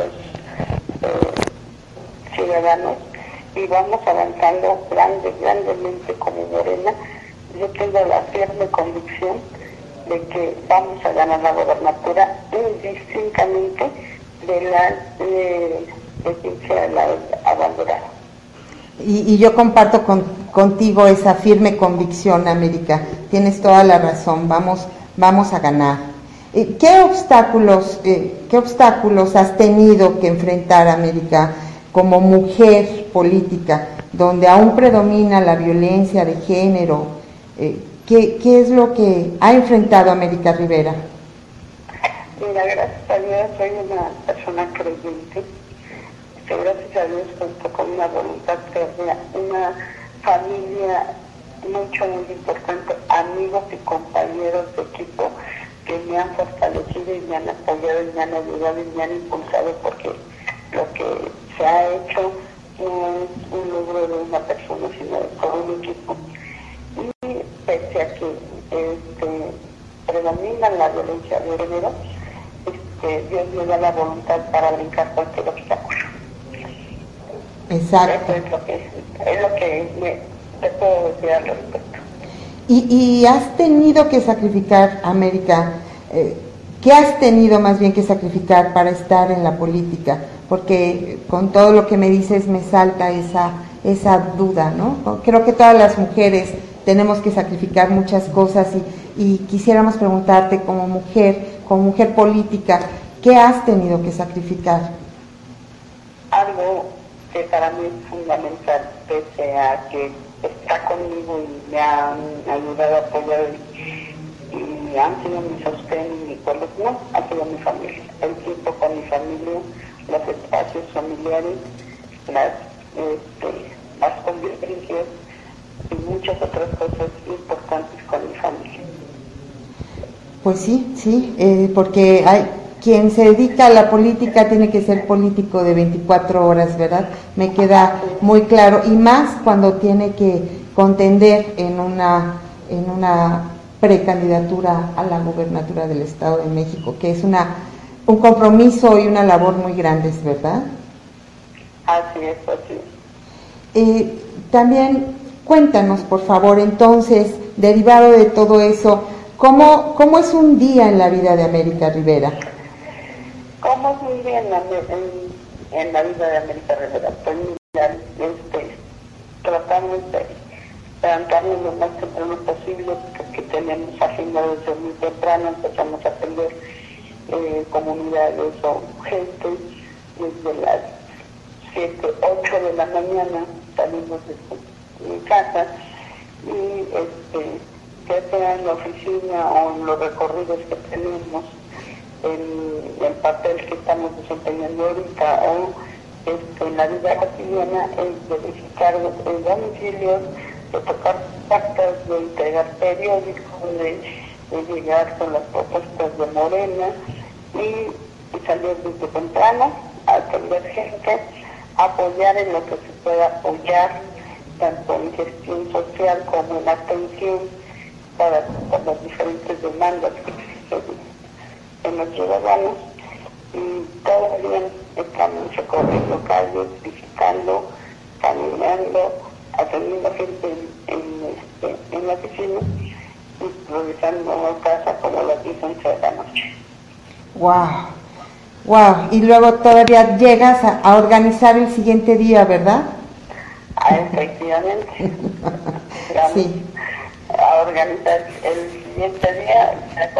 H: ciudadanos, y vamos avanzando grandemente como Morena. Yo tengo la firme convicción de que vamos a ganar la gobernatura indistintamente de la de la abanderada.
I: Y yo comparto contigo esa firme convicción, América. Tienes toda la razón. Vamos a ganar. ¿Qué obstáculos has tenido que enfrentar, América, como mujer política, donde aún predomina la violencia de género? ¿Qué es lo que ha enfrentado América Rivera?
H: Mira, gracias a Dios soy una persona creyente. Gracias a Dios cuento con una voluntad férrea, una familia muy importante, amigos y compañeros de equipo que me han fortalecido y me han apoyado y me han ayudado y me han impulsado, porque lo que se ha hecho no es un logro de una persona, sino de todo un equipo. Y pese a que predomina la violencia de género, Dios me da la voluntad para brincar cualquier obstáculo.
I: Exacto.
H: Eso es lo que te puedo decir al respecto.
I: Y has tenido que sacrificar, América, ¿qué has tenido más bien que sacrificar para estar en la política? Porque con todo lo que me dices me salta esa duda, ¿no? Creo que todas las mujeres tenemos que sacrificar muchas cosas y quisiéramos preguntarte como mujer política, ¿qué has tenido que sacrificar?
H: Algo que para mí es fundamental, pese a que está conmigo y me han ayudado a apoyar y han sido mi sostén y mi columna, ha sido mi familia, el tiempo con mi familia, los espacios familiares, las convivencias y muchas otras cosas importantes con mi familia.
I: Pues sí, porque quien se dedica a la política tiene que ser político de 24 horas, ¿verdad? Me queda muy claro, y más cuando tiene que contender en una precandidatura a la gubernatura del Estado de México, que es un compromiso y una labor muy grandes, ¿verdad?
H: Así es.
I: También cuéntanos, por favor, entonces, derivado de todo eso, ¿cómo es un día en la vida de América Rivera?
H: ¿Cómo es un día en la vida de América Rivera? Pues mira, tratamos de levantarnos lo más temprano posible, porque tenemos agenda desde muy temprano, empezamos a atender comunidades o gente desde las 7, 8 de la mañana, salimos de mi casa y ya sea en la oficina o en los recorridos que tenemos, el papel que estamos desempeñando ahorita o en la vida cotidiana es de visitar domicilios, de tocar actas, de entregar periódicos, de llegar con las propuestas de Morena y salir desde temprano a atender gente, apoyar en lo que se pueda apoyar, tanto en gestión social como en atención por las diferentes demandas que existen en los ciudadanos, y todavía estamos recorriendo calles, visitando, caminando, atendiendo gente en la oficina y revisando casa como las 10, 11 de la noche.
I: Wow, y luego todavía llegas a organizar el siguiente día, ¿verdad?
H: Efectivamente.
I: Sí.
H: A organizar el siguiente día,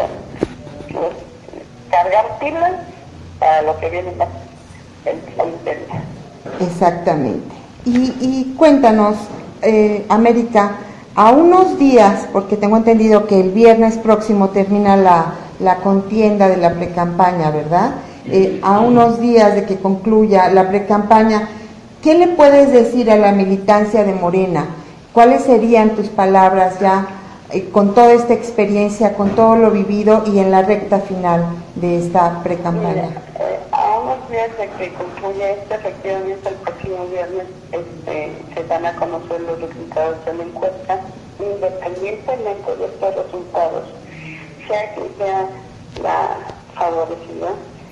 H: cargar pilas para lo que viene más el día.
I: Exactamente. Y cuéntanos, América, a unos días, porque tengo entendido que el viernes próximo termina la contienda de la precampaña, ¿verdad? A unos días de que concluya la precampaña, ¿qué le puedes decir a la militancia de Morena? ¿Cuáles serían tus palabras ya con toda esta experiencia, con todo lo vivido y en la recta final de esta precampaña?
H: A unos días de que concluya esto, efectivamente el próximo viernes se van a conocer los resultados de la encuesta. Independientemente de estos resultados, sea que sea la favorecida,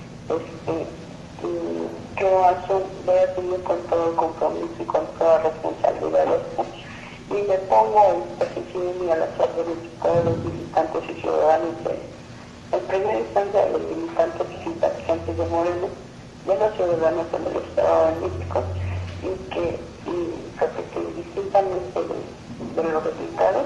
H: yo voy a asumir con todo el compromiso y con toda responsabilidad esto, y me pongo en posición y a las órdenes de todos los militantes y ciudadanos, en primera instancia de los militantes y simpatizantes de Morena, de los ciudadanos en el Estado de México, y que indistintamente de los resultados,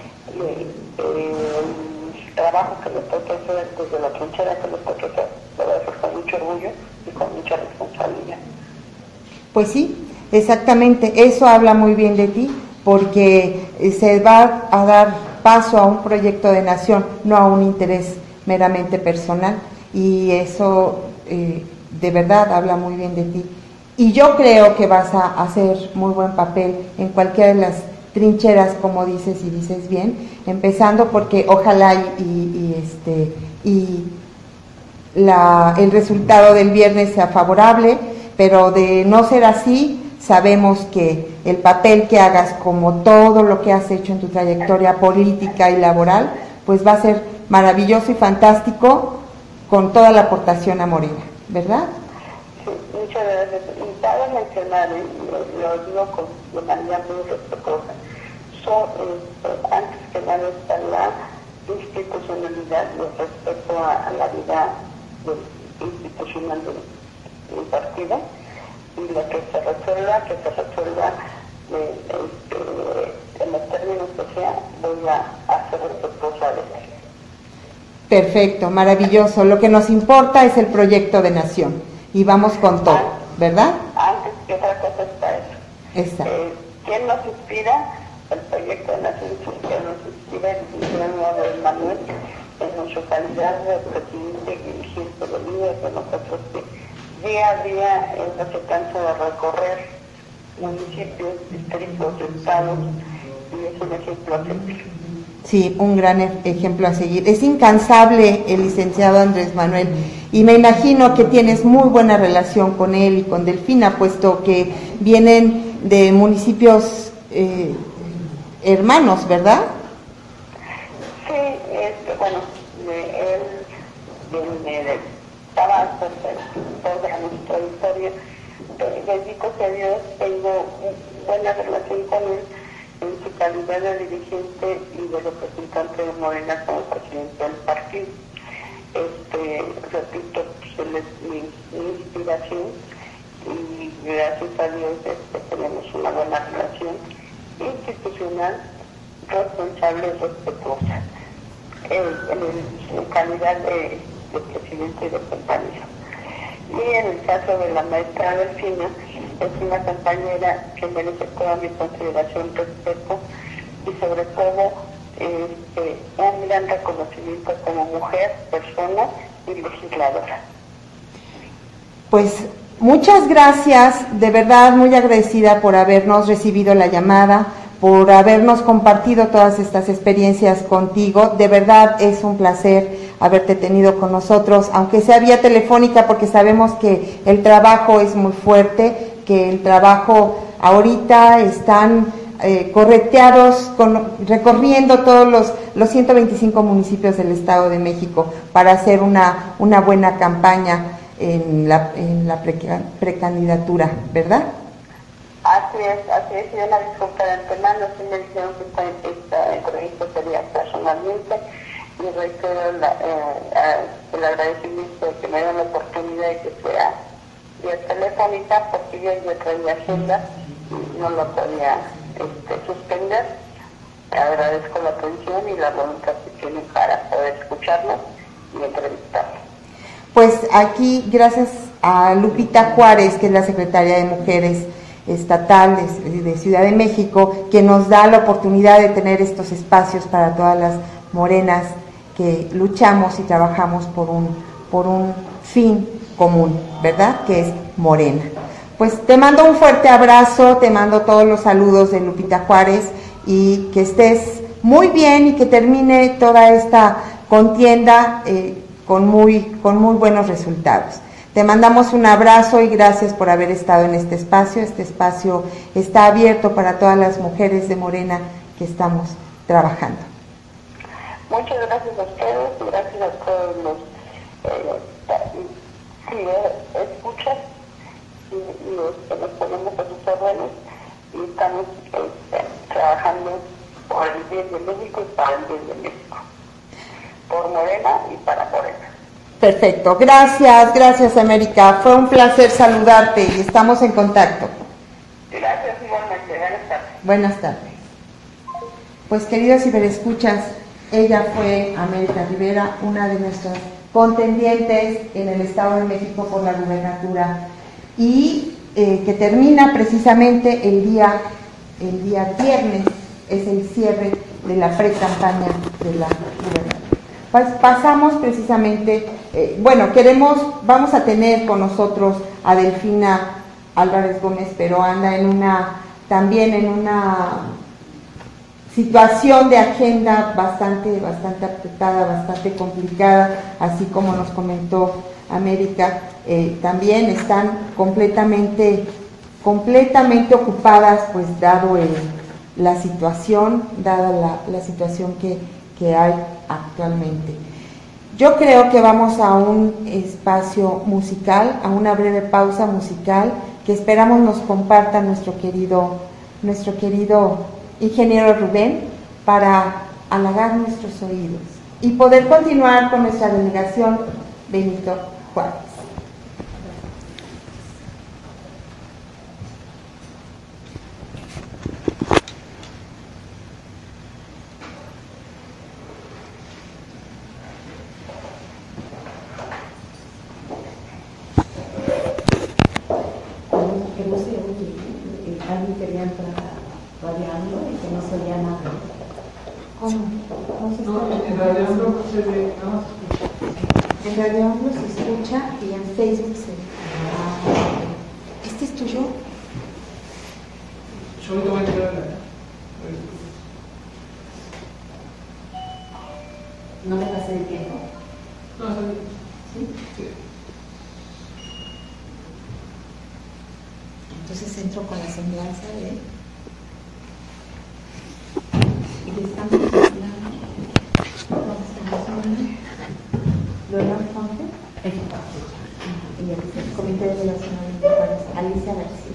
H: el trabajo que les toca hacer desde la trinchera que les toca hacer, lo voy a hacer con mucho orgullo y con mucha responsabilidad.
I: Pues sí, exactamente, eso habla muy bien de ti, porque se va a dar paso a un proyecto de nación, no a un interés meramente personal, y eso de verdad habla muy bien de ti. Y yo creo que vas a hacer muy buen papel en cualquiera de las trincheras, como dices, y dices bien, empezando porque ojalá el resultado del viernes sea favorable, pero de no ser así, sabemos que el papel que hagas, como todo lo que has hecho en tu trayectoria política y laboral, pues va a ser maravilloso y fantástico con toda la aportación a Morena, ¿verdad?
H: Sí, muchas gracias. Y cabe mencionar, lo digo de manera muy respetuosa, antes que nada está la institucionalidad y el respeto a la vida institucional del partido, y lo que se resuelva en los términos que sea, voy a hacer respetuosa de él.
I: Perfecto, maravilloso. Lo que nos importa es el proyecto de nación y vamos con todo, ¿verdad?
H: Antes que otra cosa está eso.
I: Exacto.
H: ¿Quién nos inspira? El proyecto de nación que nos inspira el licenciado Manuel en su calidad de presidente y dirigente de líder de nosotros, que día a día no se cansa de recorrer municipios, distritos, estados, y es un ejemplo a seguir.
I: Sí, un gran ejemplo a seguir. Es incansable el licenciado Andrés Manuel, y me imagino que tienes muy buena relación con él y con Delfina, puesto que vienen de municipios hermanos, ¿verdad?
H: Sí, bueno, él viene de Tabasco, toda nuestra historia, bendito sea Dios, tengo buena relación con él en su calidad de dirigente y de representante de Morena como presidente del partido. Repito, pues él es mi inspiración, y gracias a Dios tenemos una buena relación institucional, responsable y respetuosa en calidad de presidente de compañía. Y en el caso de la maestra Delfina, es una compañera que merece toda mi consideración, respeto y sobre todo un gran reconocimiento como mujer, persona y legisladora.
I: Pues muchas gracias, de verdad muy agradecida por habernos recibido la llamada, por habernos compartido todas estas experiencias contigo. De verdad es un placer haberte tenido con nosotros, aunque sea vía telefónica, porque sabemos que el trabajo es muy fuerte, que el trabajo ahorita están correteados, recorriendo todos los 125 municipios del Estado de México para hacer una buena campaña en la precandidatura, ¿verdad?
H: Así es, y una disculpa de antemano, sí me dijeron que esta entrevista sería personalmente, y reitero el agradecimiento de que me dan la oportunidad de que sea vía telefónica, porque yo ya traía agenda y no lo podía suspender. Agradezco la atención y la voluntad que tienen para poder escucharnos y entrevistarnos.
I: Pues aquí, gracias a Lupita Juárez, que es la secretaria de Mujeres Estatal de Ciudad de México, que nos da la oportunidad de tener estos espacios para todas las morenas que luchamos y trabajamos por un fin común, ¿verdad? Que es Morena. Pues te mando un fuerte abrazo, te mando todos los saludos de Lupita Juárez y que estés muy bien y que termine toda esta contienda con muy buenos resultados. Te mandamos un abrazo y gracias por haber estado en este espacio. Este espacio está abierto para todas las mujeres de Morena que estamos trabajando.
H: Muchas gracias a ustedes y gracias a todos los escuchas y nos ponemos a sus órdenes y estamos trabajando por el bien de México y para el bien de México, por Morena y para Morena.
I: Perfecto, gracias América, fue un placer saludarte y estamos en contacto.
H: Gracias igualmente, buenas tardes.
I: Buenas tardes. Pues queridos ciberescuchas, ella fue América Rivera, una de nuestras contendientes en el Estado de México por la gubernatura y que termina precisamente el día viernes, es el cierre de la pre-campaña de la gubernatura. Pasamos precisamente, vamos a tener con nosotros a Delfina Álvarez Gómez, pero anda también en una situación de agenda bastante apretada, bastante complicada, así como nos comentó América, también están completamente ocupadas, pues dado la situación, dada la situación que hay actualmente. Yo creo que vamos a un espacio musical, a una breve pausa musical que esperamos nos comparta nuestro querido ingeniero Rubén para halagar nuestros oídos y poder continuar con nuestra delegación Benito Juárez.
G: Alguien quería entrar radiando y que no se oía nada.
I: ¿Cómo?
J: En Radio Anglo se ve, no.
I: En Radio Anglo se escucha y en Facebook se ve. ¿Este es tuyo?
J: Yo no voy a entrar.
G: ¿No le pasé el tiempo?
J: No, está bien.
G: ¿Sí?
J: Sí.
I: Entonces entro con la semblanza de...
G: Y le estamos hablando.
I: Lola Fonte y el Comité de Relacionamiento para Alicia García.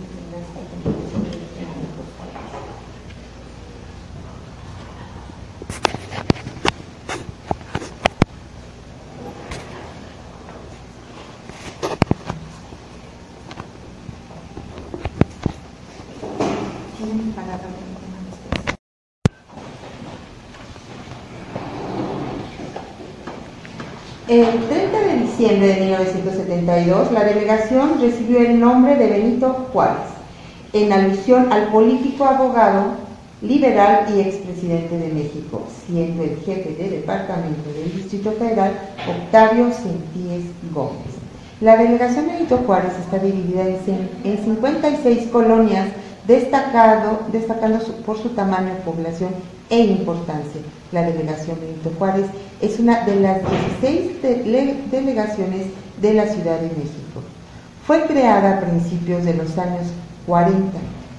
I: El 30 de diciembre de 1972, la delegación recibió el nombre de Benito Juárez, en alusión al político abogado, liberal y expresidente de México, siendo el jefe de departamento del Distrito Federal, Octavio Centíes Gómez. La delegación Benito Juárez está dividida en 56 colonias, destacando por su tamaño, población e importancia. La delegación Benito Juárez es una de las 16 delegaciones de la Ciudad de México. Fue creada a principios de los años 40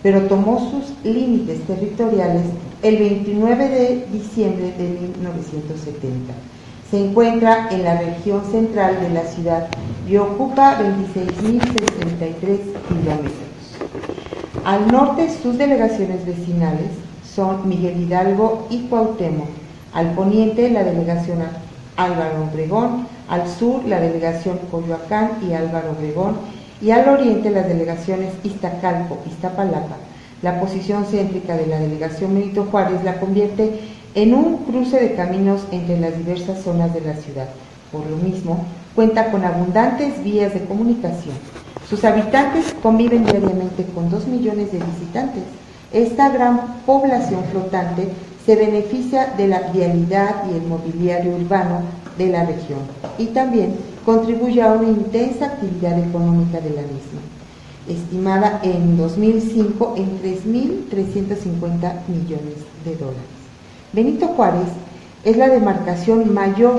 I: pero tomó sus límites territoriales el 29 de diciembre de 1970. Se encuentra en la región central de la ciudad y ocupa 26.063 kilómetros. Al norte, sus delegaciones vecinales son Miguel Hidalgo y Cuauhtémoc. Al poniente, la delegación Álvaro Obregón. Al sur, la delegación Coyoacán y Álvaro Obregón. Y al oriente, las delegaciones Iztacalco, Iztapalapa. La posición céntrica de la delegación Benito Juárez la convierte en un cruce de caminos entre las diversas zonas de la ciudad. Por lo mismo, cuenta con abundantes vías de comunicación. Sus habitantes conviven diariamente con 2 millones de visitantes. Esta gran población flotante se beneficia de la vialidad y el mobiliario urbano de la región y también contribuye a una intensa actividad económica de la misma, estimada en 2005 en 3.350 millones de dólares. Benito Juárez es la demarcación de mayor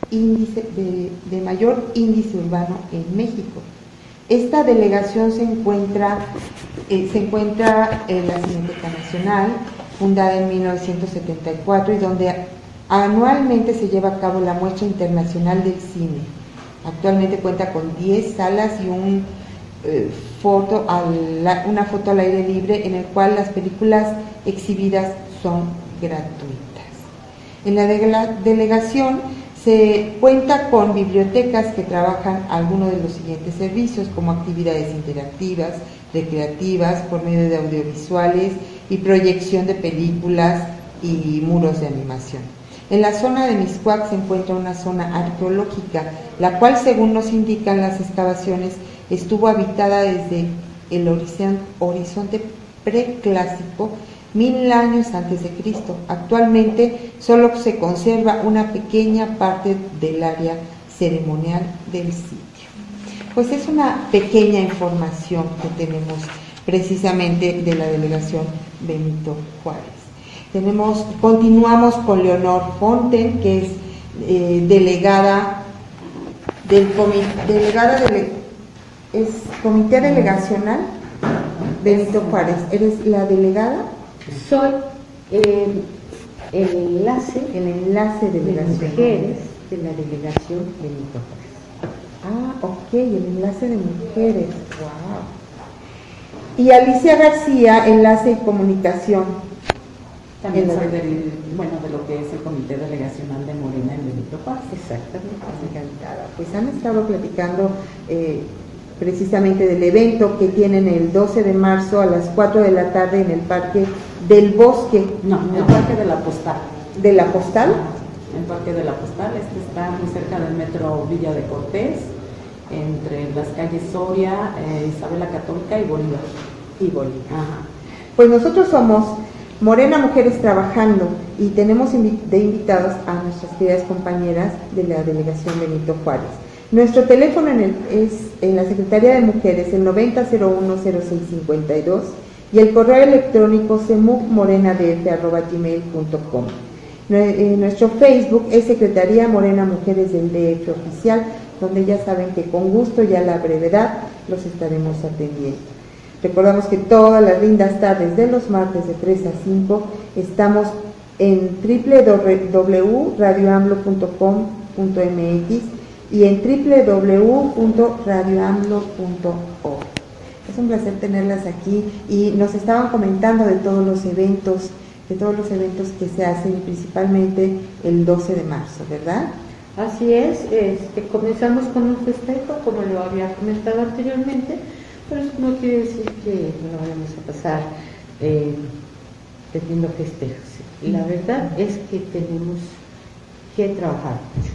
I: índice urbano en México. Esta delegación se encuentra en la Cineteca Nacional, fundada en 1974 y donde anualmente se lleva a cabo la Muestra Internacional del Cine. Actualmente cuenta con 10 salas y una foto al aire libre en el cual las películas exhibidas son gratuitas. En la delegación se cuenta con bibliotecas que trabajan algunos de los siguientes servicios, como actividades interactivas, recreativas, por medio de audiovisuales y proyección de películas y muros de animación. En la zona de Mixcoac se encuentra una zona arqueológica, la cual, según nos indican las excavaciones, estuvo habitada desde el horizonte preclásico 1000 años antes de Cristo. Actualmente solo se conserva una pequeña parte del área ceremonial del sitio. Pues es una pequeña información que tenemos precisamente de la delegación Benito Juárez. Continuamos con Leonor Fonten, que es delegada del Comité Delegacional Benito Juárez. ¿Eres la delegada?
K: Soy el enlace de las mujeres de la delegación Benito Juárez.
I: Ah, ok, el enlace de mujeres. Wow. Y Alicia García, enlace y comunicación.
G: También soy de lo que es el Comité Delegacional de Morena en Benito Juárez.
I: Exactamente, encantada. Pues han estado platicando precisamente del evento que tienen el 12 de marzo a las 4 de la tarde en el Parque del Bosque.
G: No, en el Parque de la Postal.
I: ¿De la Postal?
G: El Parque de la Postal, está muy cerca del metro Villa de Cortés, entre las calles Soria, Isabel la Católica y Bolívar. Ajá.
I: Pues nosotros somos Morena Mujeres Trabajando y tenemos de invitados a nuestras queridas compañeras de la delegación Benito Juárez. Nuestro teléfono es en la Secretaría de Mujeres, el 90010652, y el correo electrónico semucmorenadf@gmail.com. Nuestro Facebook es Secretaría Morena Mujeres del DF Oficial, donde ya saben que con gusto y a la brevedad los estaremos atendiendo. Recordamos que todas las lindas tardes de los martes de 3 a 5 estamos en www.radioamlo.com.mx y en www.radioamlo.org. Es un placer tenerlas aquí y nos estaban comentando de todos los eventos que se hacen principalmente el 12 de marzo, ¿verdad?
K: Así es, comenzamos con un festejo, como lo había comentado anteriormente, pero eso no quiere decir que no lo vayamos a pasar teniendo festejos. La verdad es que tenemos que trabajar mucho.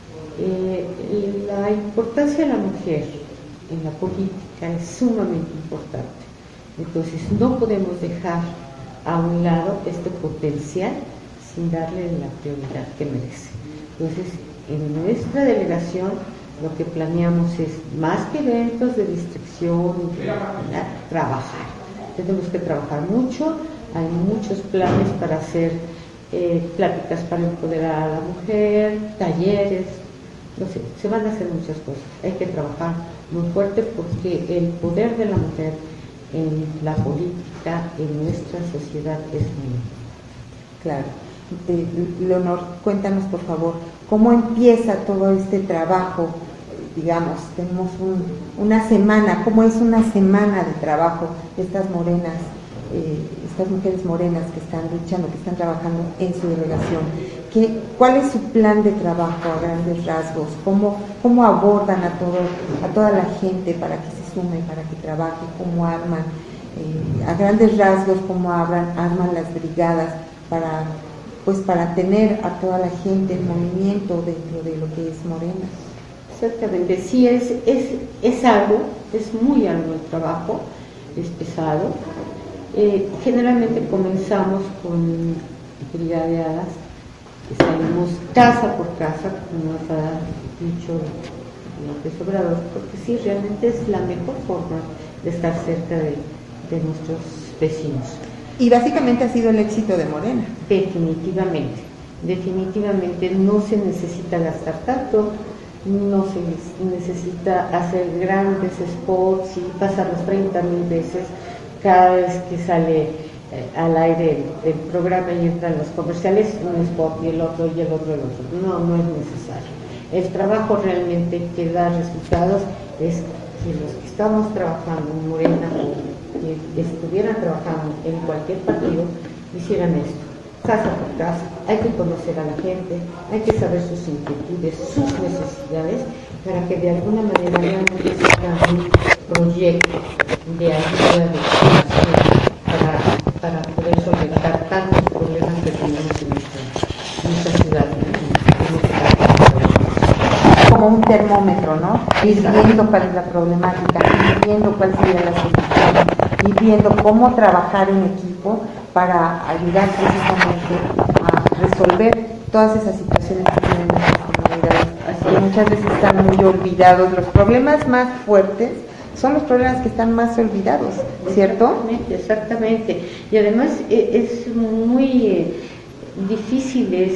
K: La importancia de la mujer en la política es sumamente importante. Entonces no podemos dejar a un lado este potencial sin darle la prioridad que merece. Entonces, en nuestra delegación lo que planeamos es, más que eventos de distracción, trabajar. Tenemos que trabajar mucho, hay muchos planes para hacer pláticas para empoderar a la mujer, talleres, no sé, se van a hacer muchas cosas. Hay que trabajar muy fuerte porque el poder de la mujer en la política, en nuestra sociedad es muy importante.
I: Claro. Leonor, cuéntanos por favor, ¿cómo empieza todo este trabajo? Digamos, tenemos una semana, ¿cómo es una semana de trabajo de estas morenas, estas mujeres morenas que están luchando, que están trabajando en su delegación? ¿Cuál es su plan de trabajo a grandes rasgos? ¿Cómo abordan a toda la gente para que se sume, para que trabaje? ¿Cómo arman, a grandes rasgos, cómo arman las brigadas para tener a toda la gente en movimiento dentro de lo que es Morena?
K: Exactamente, sí, es arduo, es muy arduo el trabajo, es pesado. Generalmente comenzamos con brigadeadas, salimos casa por casa, como nos ha dicho López Obrador, porque sí, realmente es la mejor forma de estar cerca de nuestros vecinos.
I: Y básicamente ha sido el éxito de Morena.
K: Definitivamente no se necesita gastar tanto, no se necesita hacer grandes spots y pasarlos 30,000 veces cada vez que sale al aire el programa y entran los comerciales, un spot y el otro y el otro. No es necesario. El trabajo realmente que da resultados es que los que estamos trabajando en Morena o que estuvieran trabajando en cualquier partido hicieran esto, casa por casa. Hay que conocer a la gente, hay que saber sus inquietudes, sus necesidades, para que de alguna manera veamos que se haga un proyecto de ayuda, de para poder solventar tantos problemas que tenemos en nuestra ciudad.
I: Como un termómetro, ¿no? Ir viendo cuál es la problemática, ir viendo cuál sería la solución, ir viendo cómo trabajar en equipo para ayudar precisamente a resolver todas esas situaciones que tienen nuestras comunidades. Así que muchas veces están muy olvidados. Los problemas más fuertes son los problemas que están más olvidados, ¿cierto?
K: Exactamente. Y además es muy difícil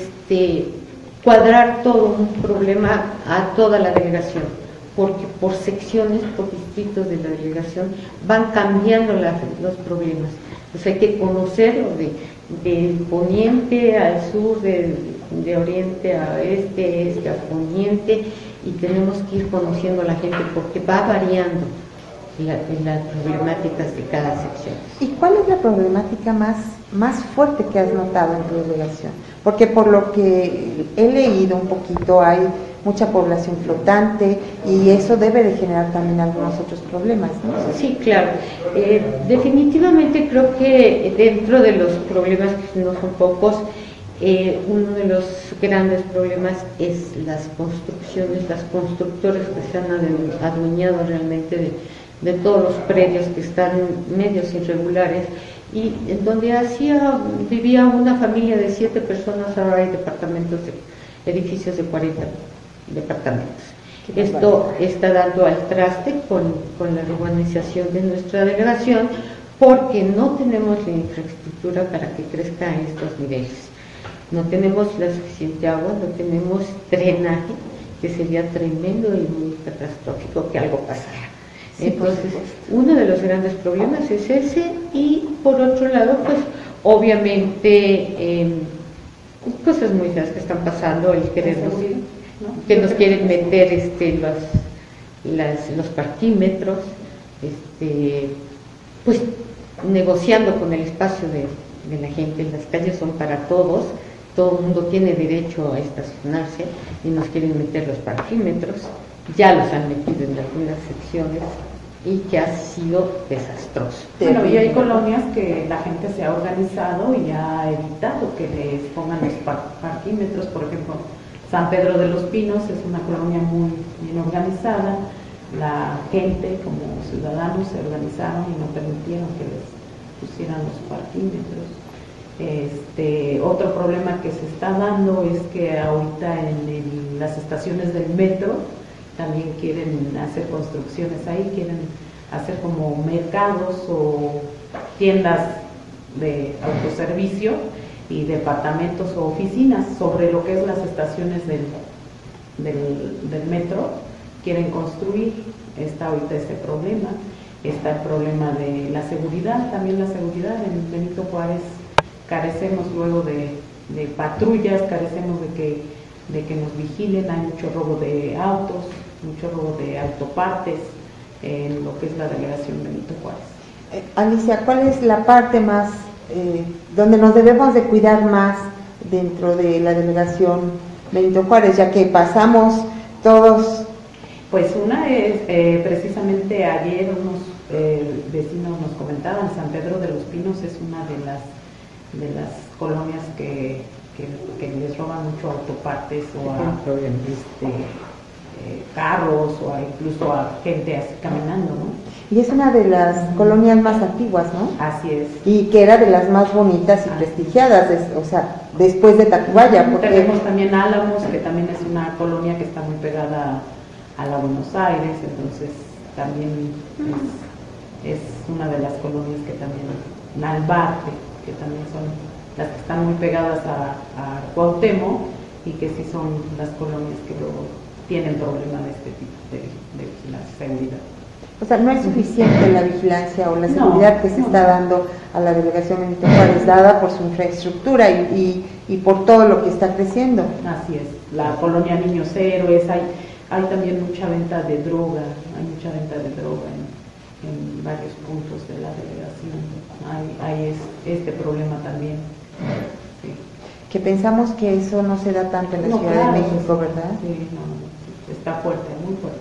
K: cuadrar todo un problema a toda la delegación, porque por secciones, por distritos de la delegación van cambiando los problemas. Entonces hay que conocerlo del poniente al sur, de oriente a este a poniente, y tenemos que ir conociendo a la gente porque va variando las problemáticas de cada sección.
I: ¿Y cuál es la problemática más fuerte que has notado en tu delegación? Porque por lo que he leído un poquito, hay mucha población flotante y eso debe de generar también algunos otros problemas, ¿no?
K: Sí, claro. Definitivamente creo que dentro de los problemas, que no son pocos, uno de los grandes problemas es las construcciones, las constructoras que se han adueñado realmente de todos los predios que están medios irregulares, y en donde vivía una familia de 7 personas, ahora hay edificios de 40 departamentos. Esto está dando al traste con la urbanización de nuestra delegación, porque no tenemos la infraestructura para que crezca a estos niveles. No tenemos la suficiente agua, no tenemos drenaje, que sería tremendo y muy catastrófico que algo pasara. Entonces, uno de los grandes problemas es ese, y por otro lado, pues obviamente cosas muy feas que están pasando, el querernos, que nos quieren meter los parquímetros, pues negociando con el espacio de la gente. Las calles son para todos, todo el mundo tiene derecho a estacionarse, y nos quieren meter los parquímetros. Ya los han metido en algunas secciones y que ha sido desastroso.
G: Bueno, y hay colonias que la gente se ha organizado y ha evitado que les pongan los parquímetros. Por ejemplo, San Pedro de los Pinos es una colonia muy bien organizada. La gente, como ciudadanos, se organizaron y no permitieron que les pusieran los parquímetros. Otro problema que se está dando es que ahorita en las estaciones del metro también quieren hacer construcciones ahí, quieren hacer como mercados o tiendas de autoservicio y departamentos o oficinas sobre lo que es las estaciones del metro. Quieren construir, está ahorita ese problema. está el problema de la seguridad, también la seguridad. En Benito Juárez carecemos luego de patrullas, carecemos de que nos vigilen, hay mucho robo de autos, mucho robo de autopartes en lo que es la delegación Benito Juárez.
I: Alicia, ¿cuál es la parte más donde nos debemos de cuidar más dentro de la delegación Benito Juárez, ya que pasamos todos?
G: Pues una es, precisamente ayer unos vecinos nos comentaban, San Pedro de los Pinos es una de las colonias que les roban mucho autopartes o a carros o incluso a gente así caminando, ¿no?
I: Y es una de las colonias más antiguas, ¿no?
G: Así es.
I: Y que era de las más bonitas y prestigiadas, o sea, después de Tacubaya. Porque
G: tenemos también Álamos, que también es una colonia que está muy pegada a la Buenos Aires, entonces también es una de las colonias que también, Nalbarte, que también son las que están muy pegadas a Cuauhtémoc y que sí son las colonias que luego tienen problemas de este tipo de vigilancia, seguridad.
I: O sea, no es suficiente la vigilancia o la seguridad que se está dando a la delegación Benito Juárez, dada por su infraestructura y por todo lo que está creciendo.
G: Así es, la colonia Niños Héroes, hay también mucha venta de droga, en varios puntos de la delegación, hay este problema también. Sí.
I: Que pensamos que eso no se da tanto en la Ciudad de México, ¿verdad?
G: Sí, no, está fuerte, muy fuerte.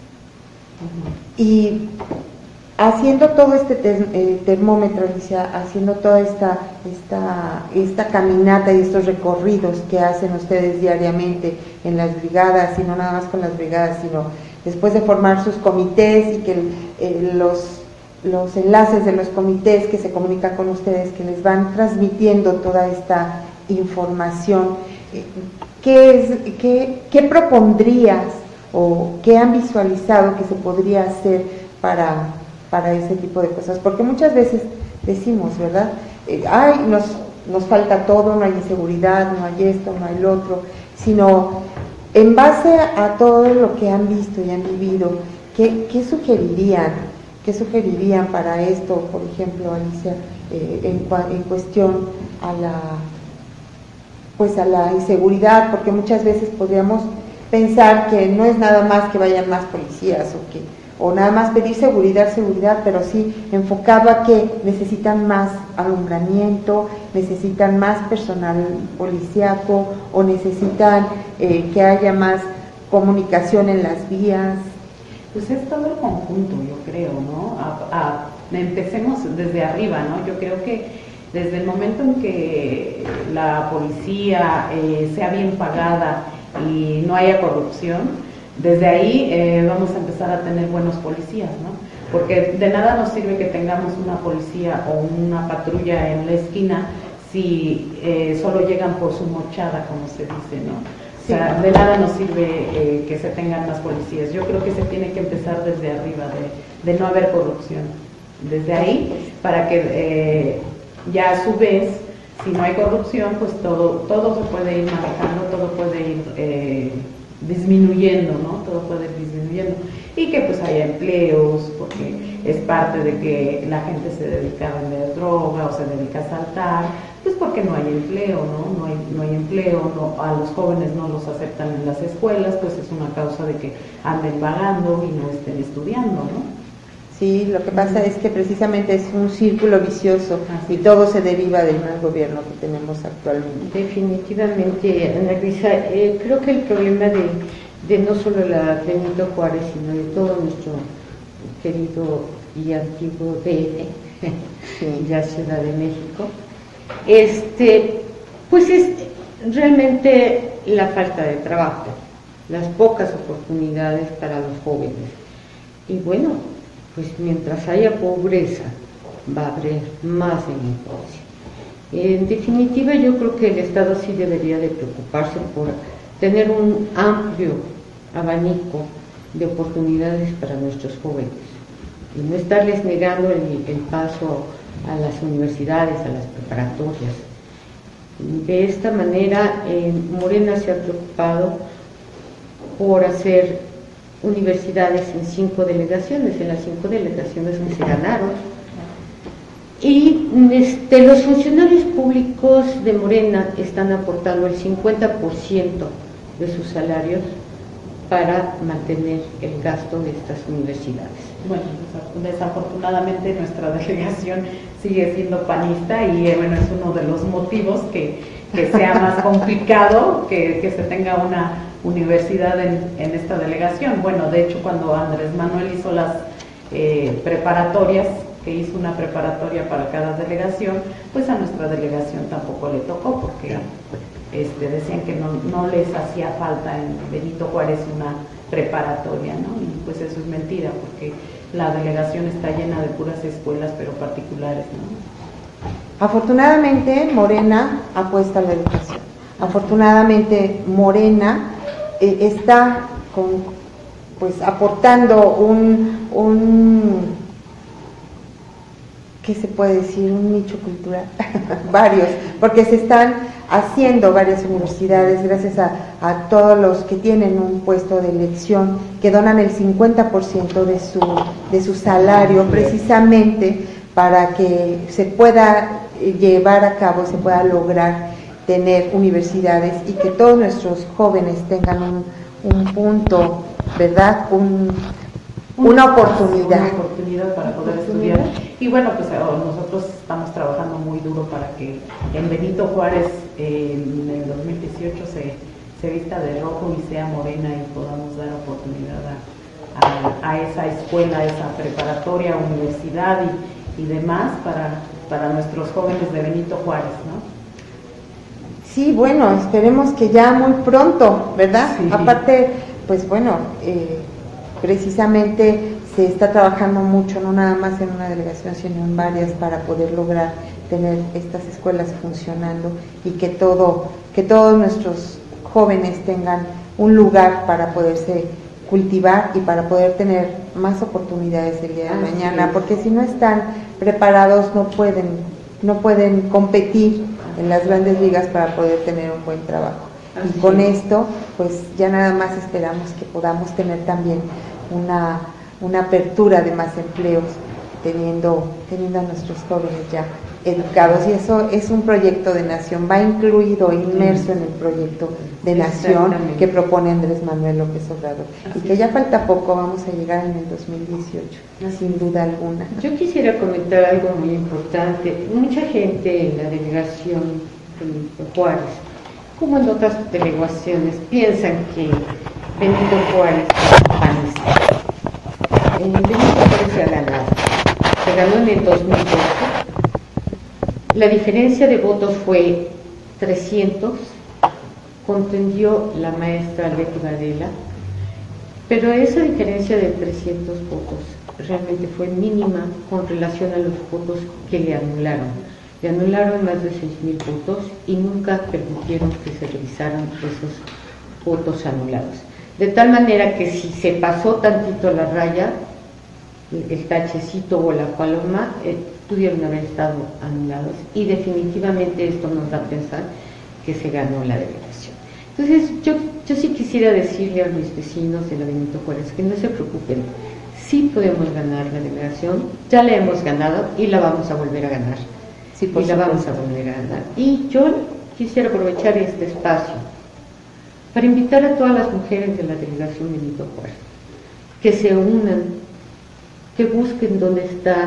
I: Y haciendo todo este termómetro, Alicia, haciendo toda esta caminata y estos recorridos que hacen ustedes diariamente en las brigadas, y no nada más con las brigadas, sino después de formar sus comités y que los enlaces de los comités que se comunican con ustedes, que les van transmitiendo toda esta información, ¿qué propondrías o qué han visualizado que se podría hacer para ese tipo de cosas? Porque muchas veces decimos, ¿verdad? Nos falta todo, no hay inseguridad, no hay esto, no hay lo otro, sino en base a todo lo que han visto y han vivido, ¿qué sugerirían para esto, por ejemplo, Alicia, en cuestión a la inseguridad? Porque muchas veces podríamos pensar que no es nada más que vayan más policías o nada más pedir seguridad, pero sí enfocado a que necesitan más alumbramiento, necesitan más personal policíaco o necesitan que haya más comunicación en las vías.
G: Pues es todo el conjunto, yo creo, ¿no? Empecemos desde arriba, ¿no? Yo creo que desde el momento en que la policía sea bien pagada y no haya corrupción, desde ahí vamos a empezar a tener buenos policías, ¿no? Porque de nada nos sirve que tengamos una policía o una patrulla en la esquina si solo llegan por su mochada, como se dice, ¿no? O sea, de nada nos sirve que se tengan más policías. Yo creo que se tiene que empezar desde arriba, de no haber corrupción. Desde ahí, para que ya a su vez, si no hay corrupción, pues todo se puede ir manejando, todo puede ir disminuyendo, ¿no? Todo puede ir disminuyendo. Y que pues haya empleos, porque es parte de que la gente se dedica a vender droga o se dedica a asaltar, pues porque no hay empleo, ¿no? No hay empleo, a los jóvenes no los aceptan en las escuelas, pues es una causa de que anden vagando y no estén estudiando, ¿no?
I: Sí, lo que pasa es que precisamente es un círculo vicioso y todo se deriva del mal gobierno que tenemos actualmente.
K: Definitivamente, Ana Luisa, creo que el problema de no solo la Benito Juárez, sino de todo nuestro querido y antiguo DF, ya Ciudad de México, pues es realmente la falta de trabajo, las pocas oportunidades para los jóvenes. Y bueno, pues mientras haya pobreza, va a haber más delincuencia. En definitiva, yo creo que el Estado sí debería de preocuparse por tener un amplio abanico de oportunidades para nuestros jóvenes y no estarles negando el paso a las universidades, a las preparatorias. De esta manera, Morena se ha preocupado por hacer universidades en 5 delegaciones, en las 5 delegaciones que se ganaron. Y los funcionarios públicos de Morena están aportando el 50% de sus salarios para mantener el gasto de estas universidades.
G: Bueno, desafortunadamente nuestra delegación sigue siendo panista y bueno, es uno de los motivos que sea más complicado que se tenga una universidad en esta delegación. Bueno, de hecho, cuando Andrés Manuel hizo las preparatorias, que hizo una preparatoria para cada delegación, pues a nuestra delegación tampoco le tocó, porque decían que no les hacía falta en Benito Juárez una preparatoria, ¿no? Y pues eso es mentira, porque la delegación está llena de puras escuelas, pero particulares, ¿no?
I: Afortunadamente, Morena apuesta a la educación. Afortunadamente, Morena está aportando un ¿qué se puede decir? Un nicho cultural, varios, porque se están haciendo varias universidades gracias a todos los que tienen un puesto de elección, que donan el 50% de su salario precisamente para que se pueda llevar a cabo, se pueda lograr tener universidades y que todos nuestros jóvenes tengan un punto, ¿verdad? Una oportunidad
G: para poder estudiar. Y bueno, pues nosotros estamos trabajando muy duro para que en Benito Juárez en el 2018 se vista de rojo y sea Morena y podamos dar oportunidad a esa escuela, a esa preparatoria, universidad y demás para nuestros jóvenes de Benito Juárez, ¿no?
I: Sí, bueno, esperemos que ya muy pronto, ¿verdad? Sí. Aparte, pues bueno, precisamente se está trabajando mucho, no nada más en una delegación, sino en varias, para poder lograr tener estas escuelas funcionando y que todos nuestros jóvenes tengan un lugar para poderse cultivar y para poder tener más oportunidades el día de mañana, porque si no están preparados no pueden competir en las grandes ligas para poder tener un buen trabajo. Y con esto, pues ya nada más esperamos que podamos tener también una apertura de más empleos, teniendo a nuestros jóvenes ya educados, y eso es un proyecto de nación, va incluido, inmerso en el proyecto de nación que propone Andrés Manuel López Obrador, y que ya falta poco, vamos a llegar en el 2018, sin duda alguna.
K: Yo quisiera comentar algo muy importante. Mucha gente en la delegación de Juárez, como en otras delegaciones, piensan que Benito Juárez es panista. Benito Juárez se ganó en el 2012. La diferencia de votos fue 300, contendió la maestra Leti Varela, pero esa diferencia de 300 votos realmente fue mínima con relación a los votos que le anularon. Le anularon más de 6,000 votos y nunca permitieron que se revisaran esos votos anulados. De tal manera que si se pasó tantito la raya, el tachecito o la paloma, pudieron haber estado anulados, y definitivamente esto nos da a pensar que se ganó la delegación. Entonces yo sí quisiera decirle a mis vecinos de la Benito Juárez que no se preocupen, sí podemos ganar la delegación, ya la hemos ganado y la vamos a volver a ganar. Sí, y la vamos a volver a ganar. Y yo quisiera aprovechar este espacio para invitar a todas las mujeres de la delegación Benito Juárez que se unan, que busquen dónde está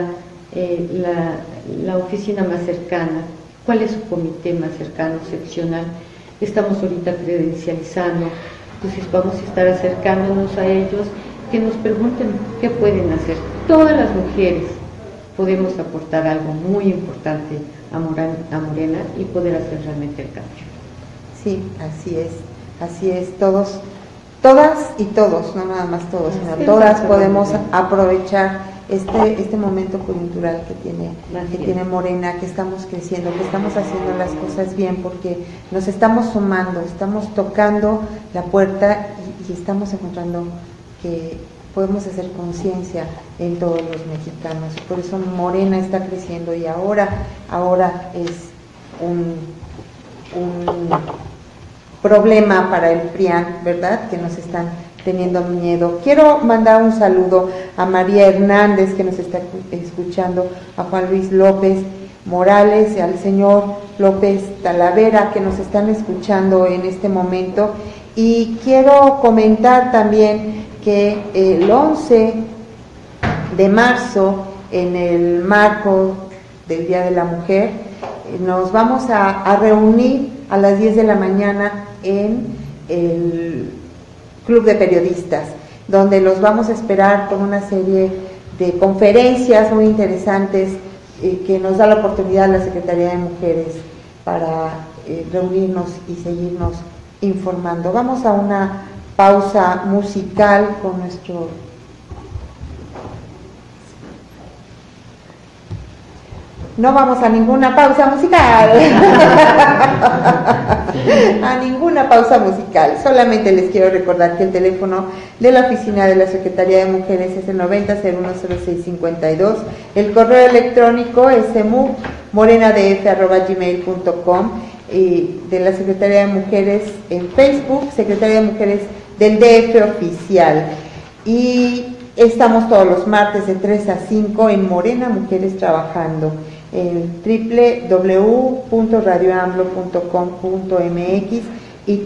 K: la oficina más cercana, cuál es su comité más cercano, seccional. Estamos ahorita credencializando, entonces vamos a estar acercándonos a ellos, que nos pregunten qué pueden hacer. Todas las mujeres podemos aportar algo muy importante a Morena y poder hacer realmente el cambio.
I: Sí, así es, todas y todos, no nada más todos, sino todas podemos aprovechar este momento coyuntural que tiene Morena, que estamos creciendo, que estamos haciendo las cosas bien, porque nos estamos sumando, estamos tocando la puerta y estamos encontrando que podemos hacer conciencia en todos los mexicanos. Por eso Morena está creciendo y ahora es un problema para el PRIAN, ¿verdad? Que nos están teniendo miedo. Quiero mandar un saludo a María Hernández, que nos está escuchando, a Juan Luis López Morales, al señor López Talavera, que nos están escuchando en este momento. Y quiero comentar también que el 11 de marzo, en el marco del Día de la Mujer, nos vamos a reunir a las 10 de la mañana en el Club de Periodistas, donde los vamos a esperar con una serie de conferencias muy interesantes que nos da la oportunidad la Secretaría de Mujeres para reunirnos y seguirnos informando. Vamos a una pausa musical con nuestro... No vamos a ninguna pausa musical. A ninguna pausa musical. Solamente les quiero recordar que el teléfono de la oficina de la Secretaría de Mujeres es el 90-010652. El correo electrónico es morenadf@gmail.com. Y de la Secretaría de Mujeres en Facebook, Secretaría de Mujeres del DF Oficial. Y estamos todos los martes de 3 a 5 en Morena Mujeres Trabajando, en www.radioamblo.com.mx y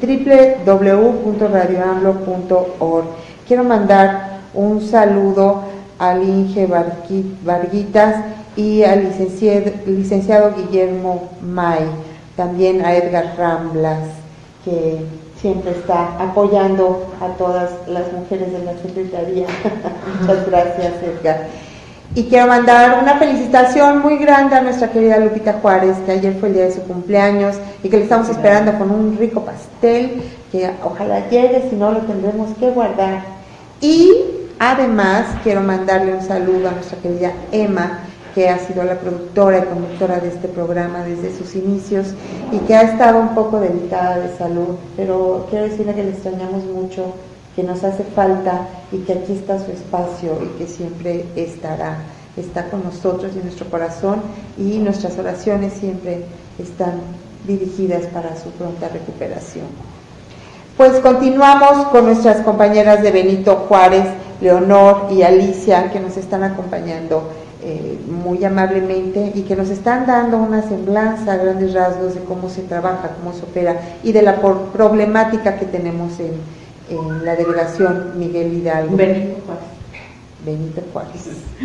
I: www.radioamblo.org. Quiero mandar un saludo al Inge Varguitas y al licenciado Guillermo May, también a Edgar Ramblas, que siempre está apoyando a todas las mujeres de la Secretaría. Muchas gracias, Edgar. Y quiero mandar una felicitación muy grande a nuestra querida Lupita Juárez, que ayer fue el día de su cumpleaños y que le estamos esperando con un rico pastel, que ojalá llegue, si no lo tendremos que guardar. Y además quiero mandarle un saludo a nuestra querida Emma, que ha sido la productora y conductora de este programa desde sus inicios y que ha estado un poco delicada de salud, pero quiero decirle que le extrañamos mucho, que nos hace falta y que aquí está su espacio y que siempre está con nosotros y en nuestro corazón, y nuestras oraciones siempre están dirigidas para su pronta recuperación. Pues continuamos con nuestras compañeras de Benito Juárez, Leonor y Alicia, que nos están acompañando muy amablemente y que nos están dando una semblanza a grandes rasgos de cómo se trabaja, cómo se opera y de la problemática que tenemos en la delegación Miguel Hidalgo. Benito Juárez.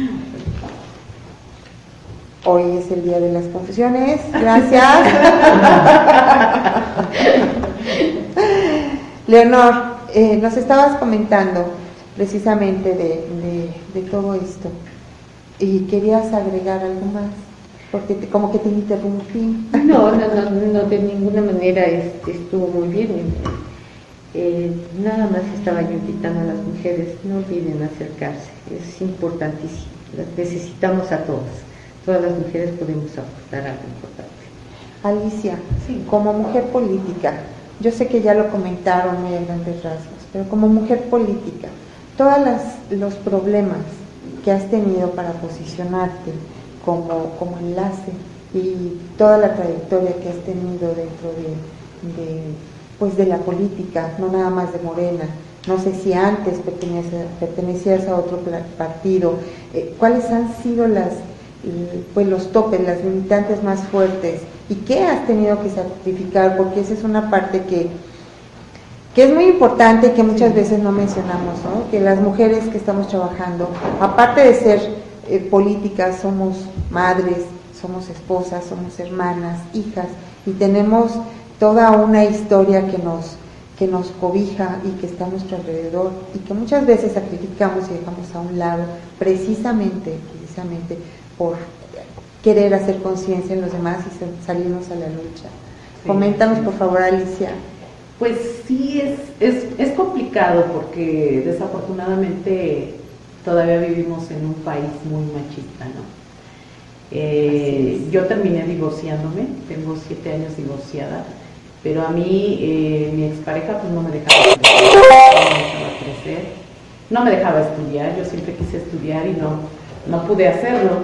I: Hoy es el día de las confusiones. Gracias. Leonor, nos estabas comentando precisamente de todo esto y querías agregar algo más, porque como que te interrumpí.
K: No, de ninguna manera, estuvo muy bien. Nada más estaba yo invitando a las mujeres, no olviden acercarse, es importantísimo, las necesitamos a todas las mujeres podemos aportar algo importante.
I: Alicia, sí, como mujer política, yo sé que ya lo comentaron muy a grandes rasgos, pero como mujer política, todos los problemas que has tenido para posicionarte como enlace y toda la trayectoria que has tenido dentro de la política, no nada más de Morena, no sé si antes pertenecías a otro partido, ¿cuáles han sido los topes, las limitantes más fuertes y qué has tenido que sacrificar? Porque esa es una parte que es muy importante y que muchas veces no mencionamos, ¿no? Que las mujeres que estamos trabajando, aparte de ser políticas, somos madres, somos esposas, somos hermanas, hijas, y tenemos toda una historia que nos cobija y que está a nuestro alrededor y que muchas veces sacrificamos y dejamos a un lado precisamente por querer hacer conciencia en los demás y salirnos a la lucha. Sí, coméntanos, por favor, Alicia.
G: Pues sí, es complicado porque desafortunadamente todavía vivimos en un país muy machista, ¿no? Yo terminé divorciándome, tengo 7 años divorciada, pero a mí mi expareja pues no me dejaba crecer, no me dejaba estudiar, yo siempre quise estudiar y no pude hacerlo.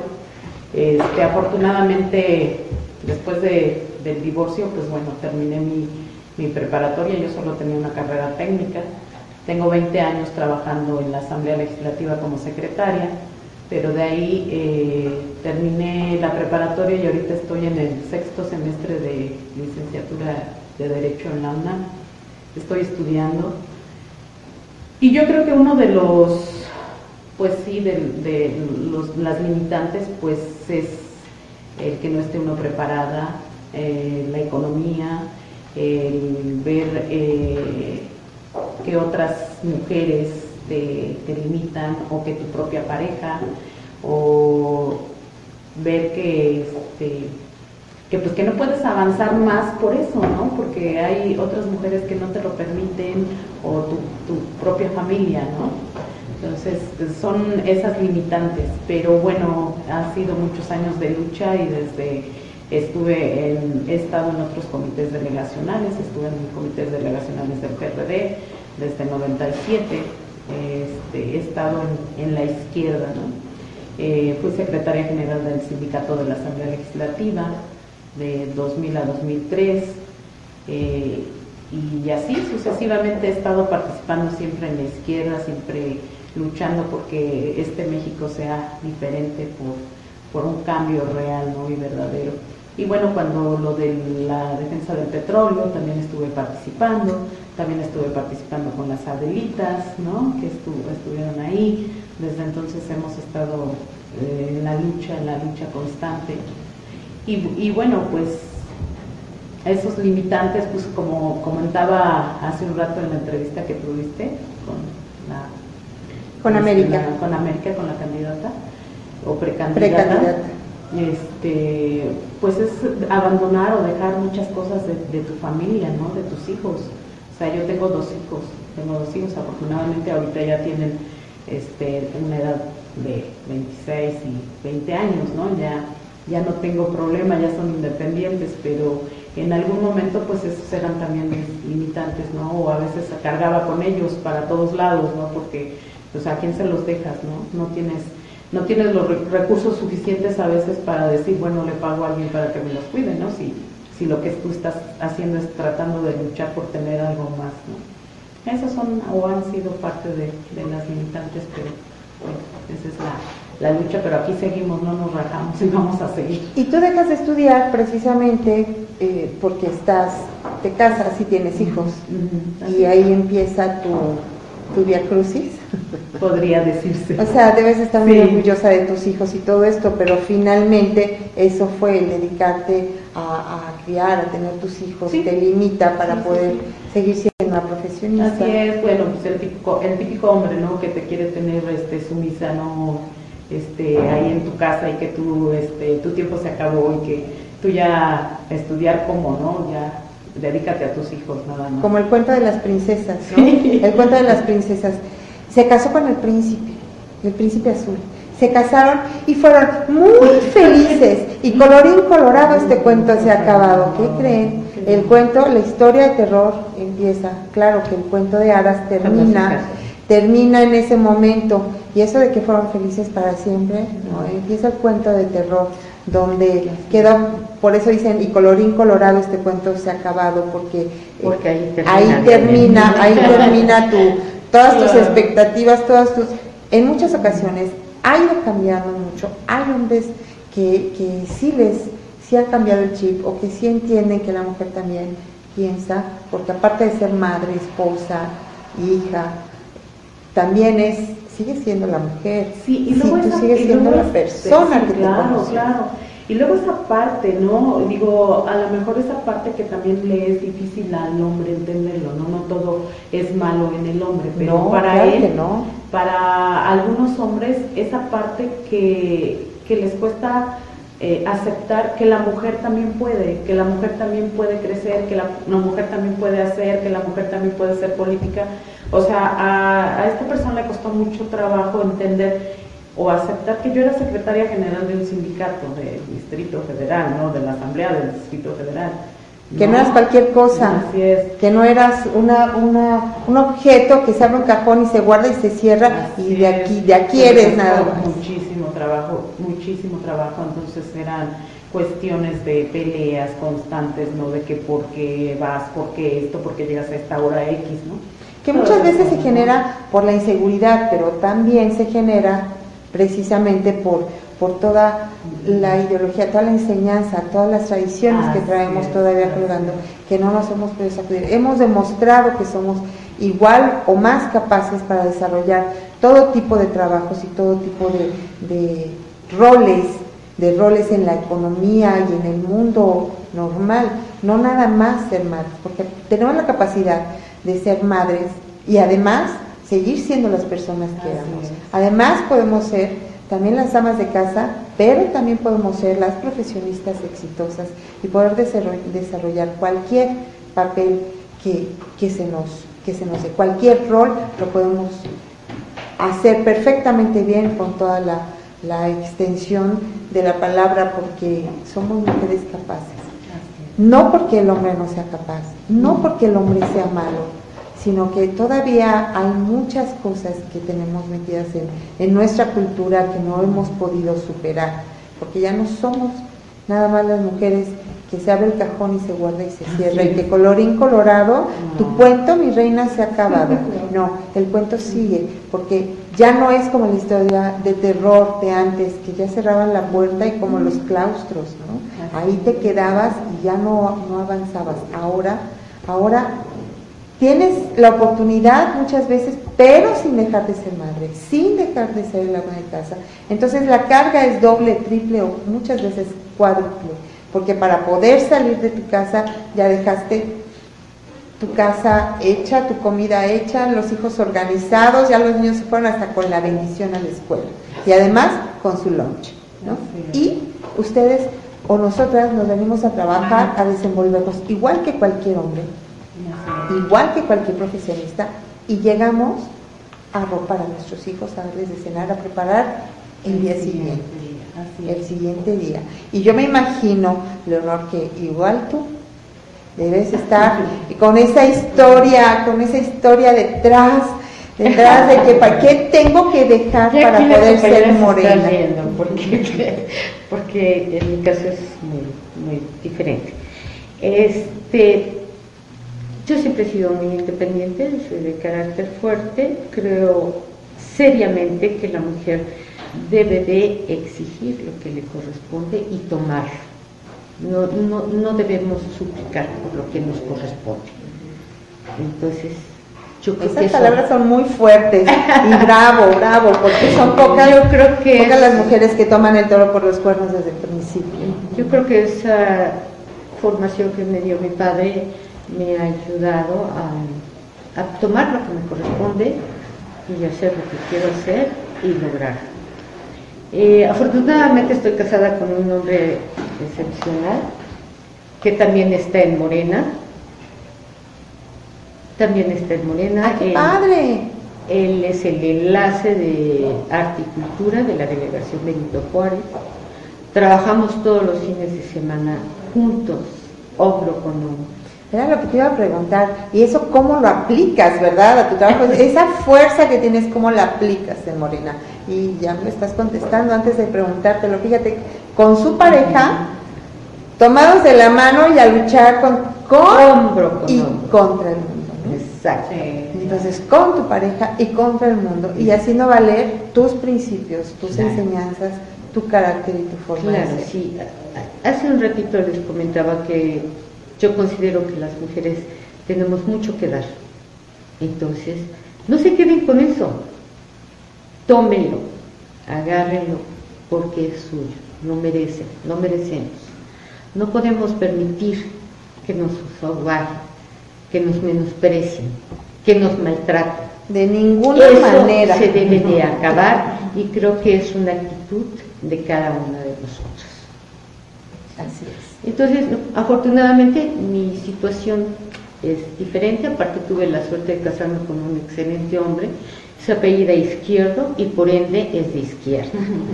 G: Afortunadamente después del divorcio, pues bueno, terminé mi preparatoria, yo solo tenía una carrera técnica. Tengo 20 años trabajando en la Asamblea Legislativa como secretaria, pero de ahí terminé la preparatoria y ahorita estoy en el 6º semestre de licenciatura de Derecho en la UNAM. Estoy estudiando. Y yo creo que uno de los, pues sí, las limitantes, pues es el que no esté uno preparada, la economía, el ver que otras mujeres te limitan, o que tu propia pareja, o ver que pues que no puedes avanzar más por eso, ¿no? Porque hay otras mujeres que no te lo permiten, o tu propia familia, ¿no? Entonces son esas limitantes, pero bueno, ha sido muchos años de lucha y he estado en otros comités delegacionales, estuve en comités delegacionales del PRD desde el 97, he estado en la izquierda, ¿no? Fui secretaria general del sindicato de la Asamblea Legislativa de 2000 a 2003, y así sucesivamente he estado participando siempre en la izquierda, siempre luchando porque este México sea diferente, por un cambio real, ¿no? Y verdadero. Y bueno, cuando lo de la defensa del petróleo, también estuve participando con las Adelitas, ¿no? Que estuvieron ahí. Desde entonces hemos estado en la lucha constante. Y bueno, pues esos limitantes, pues como comentaba hace un rato en la entrevista que tuviste con América, con la candidata o precandidata. Pues es abandonar o dejar muchas cosas de tu familia, ¿no? De tus hijos. O sea, yo tengo dos hijos, afortunadamente ahorita ya tienen una edad de 26 y 20 años, ¿no? Ya no tengo problema, ya son independientes, pero en algún momento pues esos eran también limitantes, ¿no? O a veces cargaba con ellos para todos lados, ¿no? Porque pues a quién se los dejas, ¿no? No tienes los recursos suficientes a veces para decir, bueno, le pago a alguien para que me los cuide, ¿no? Si lo que tú estás haciendo es tratando de luchar por tener algo más, ¿no? Esas son o han sido parte de las limitantes, pero bueno, esa es la lucha, pero aquí seguimos, no nos rajamos y vamos a seguir.
I: Y tú dejas de estudiar precisamente porque te casas y tienes hijos, y ahí empieza tu vía crucis.
G: Podría decirse.
I: O sea, debes estar muy orgullosa de tus hijos y todo esto, pero finalmente eso fue el dedicarte a criar, a tener tus hijos, te limita para poder seguir siendo una profesionista.
G: Así es, bueno, pues el típico hombre, ¿no? Que te quiere tener sumisa, ¿no? Ahí en tu casa, y que tu tiempo se acabó y que tú ya estudiar como, ¿no? Ya dedícate a tus hijos, nada más.
I: Como el cuento de las princesas, ¿no? El cuento de las princesas. Se casó con el príncipe azul. Se casaron y fueron muy felices. Y colorín colorado, este cuento se ha acabado. ¿Qué creen? El cuento, la historia de terror empieza. Claro que el cuento de hadas termina en ese momento. Y eso de que fueron felices para siempre, no, empieza el cuento de terror, donde queda, por eso dicen, y colorín colorado, este cuento se ha acabado, porque ahí termina todas tus expectativas, en muchas ocasiones ha ido cambiando mucho. Hay hombres que sí han cambiado el chip, o que sí entienden que la mujer también piensa, porque aparte de ser madre, esposa, hija, también sigue siendo la mujer,
G: y luego
I: tú sigues siendo la persona que te conoce.
G: Claro. Y luego esa parte, ¿no? Digo, a lo mejor esa parte que también le es difícil al hombre entenderlo, ¿no? No todo es malo en el hombre, pero para él, para algunos hombres, esa parte que les cuesta aceptar que la mujer también puede, crecer, que la mujer también puede hacer, que la mujer también puede ser política. O sea, a esta persona le costó mucho trabajo entender o aceptar que yo era secretaria general de un sindicato del Distrito Federal, ¿no? De la Asamblea del Distrito Federal.
I: Que no eras cualquier cosa,
G: así es.
I: Que no eras un objeto que se abre un cajón y se guarda y se cierra, así y de aquí eres nada más.
G: Muchísimo trabajo, entonces cuestiones de peleas constantes, ¿no? De que por qué vas, por qué esto, por qué llegas a esta hora X, ¿no?
I: Que muchas veces se genera por la inseguridad, pero también se genera precisamente por toda la ideología, toda la enseñanza, todas las tradiciones que traemos todavía colgando, que no nos hemos podido sacudir. Hemos demostrado que somos igual o más capaces para desarrollar todo tipo de trabajos y todo tipo de roles en la economía y en el mundo normal, no nada más ser madres, porque tenemos la capacidad de ser madres y además seguir siendo las personas que éramos. Además podemos ser también las amas de casa, pero también podemos ser las profesionistas exitosas y poder desarrollar cualquier papel que se nos dé, cualquier rol lo podemos hacer perfectamente bien con toda la extensión de la palabra, porque somos mujeres capaces. No porque el hombre no sea capaz, no porque el hombre sea malo, sino que todavía hay muchas cosas que tenemos metidas en nuestra cultura que no hemos podido superar, porque ya no somos nada más las mujeres que se abre el cajón y se guarda y se cierra, y que colorín colorado, tu cuento, mi reina, se ha acabado. No, el cuento sigue, porque ya no es como la historia de terror de antes, que ya cerraban la puerta y como los claustros, ¿no? Ahí te quedabas y ya no avanzabas. Ahora tienes la oportunidad muchas veces, pero sin dejar de ser madre, sin dejar de ser el ama de casa. Entonces la carga es doble, triple o muchas veces cuádruple, porque para poder salir de tu casa ya dejaste tu casa hecha, tu comida hecha, los hijos organizados, ya los niños se fueron hasta con la bendición a la escuela y además con su lunch, ¿no? Y ustedes o nosotras nos venimos a trabajar, a desenvolvernos igual que cualquier hombre, igual que cualquier profesionista, y llegamos a arropar a nuestros hijos, a darles de cenar, a preparar el día siguiente, el siguiente día. Y yo me imagino, Leonor, que igual tú debes estar con esa historia detrás de que para qué tengo que dejar para poder ser morena.
K: Porque en mi caso es muy diferente. Yo siempre he sido muy independiente, soy de carácter fuerte, creo seriamente que la mujer debe de exigir lo que le corresponde y tomar. No debemos suplicar por lo que nos corresponde. Entonces, yo creo
I: esas palabras son muy fuertes y bravo, porque son pocas las mujeres que toman el toro por los cuernos desde el principio.
K: Yo creo que esa formación que me dio mi padre me ha ayudado a tomar lo que me corresponde y hacer lo que quiero hacer y lograr. Afortunadamente estoy casada con un hombre excepcional que también está en Morena.
I: ¡Ay, qué padre!
K: Él es el enlace de Arte y Cultura de la Delegación Benito Juárez. Trabajamos todos los fines de semana juntos, hombro con hombro.
I: Era lo que te iba a preguntar, y eso cómo lo aplicas, ¿verdad? A tu trabajo, esa fuerza que tienes, ¿cómo la aplicas en Morena? Y ya me estás contestando antes de preguntártelo. Fíjate, con su pareja, tomados de la mano y a luchar
K: hombro con
I: y
K: hombro
I: contra el mundo, ¿no?
K: Exacto.
I: Entonces, con tu pareja y contra el mundo, y haciendo valer tus principios, tus enseñanzas, tu carácter y tu forma de ser.
K: Claro, sí. Hace un ratito les comentaba que yo considero que las mujeres tenemos mucho que dar. Entonces, no se queden con eso. Tómenlo, agárrenlo, porque es suyo. Lo merecen, lo merecemos. No podemos permitir que nos sobajen, que nos menosprecien, que nos maltraten.
I: De ninguna manera.
K: Eso se debe de acabar y creo que es una actitud de cada una de nosotros.
I: Así es.
K: Entonces, afortunadamente mi situación es diferente, aparte tuve la suerte de casarme con un excelente hombre, se apellida Izquierdo y por ende es de izquierda.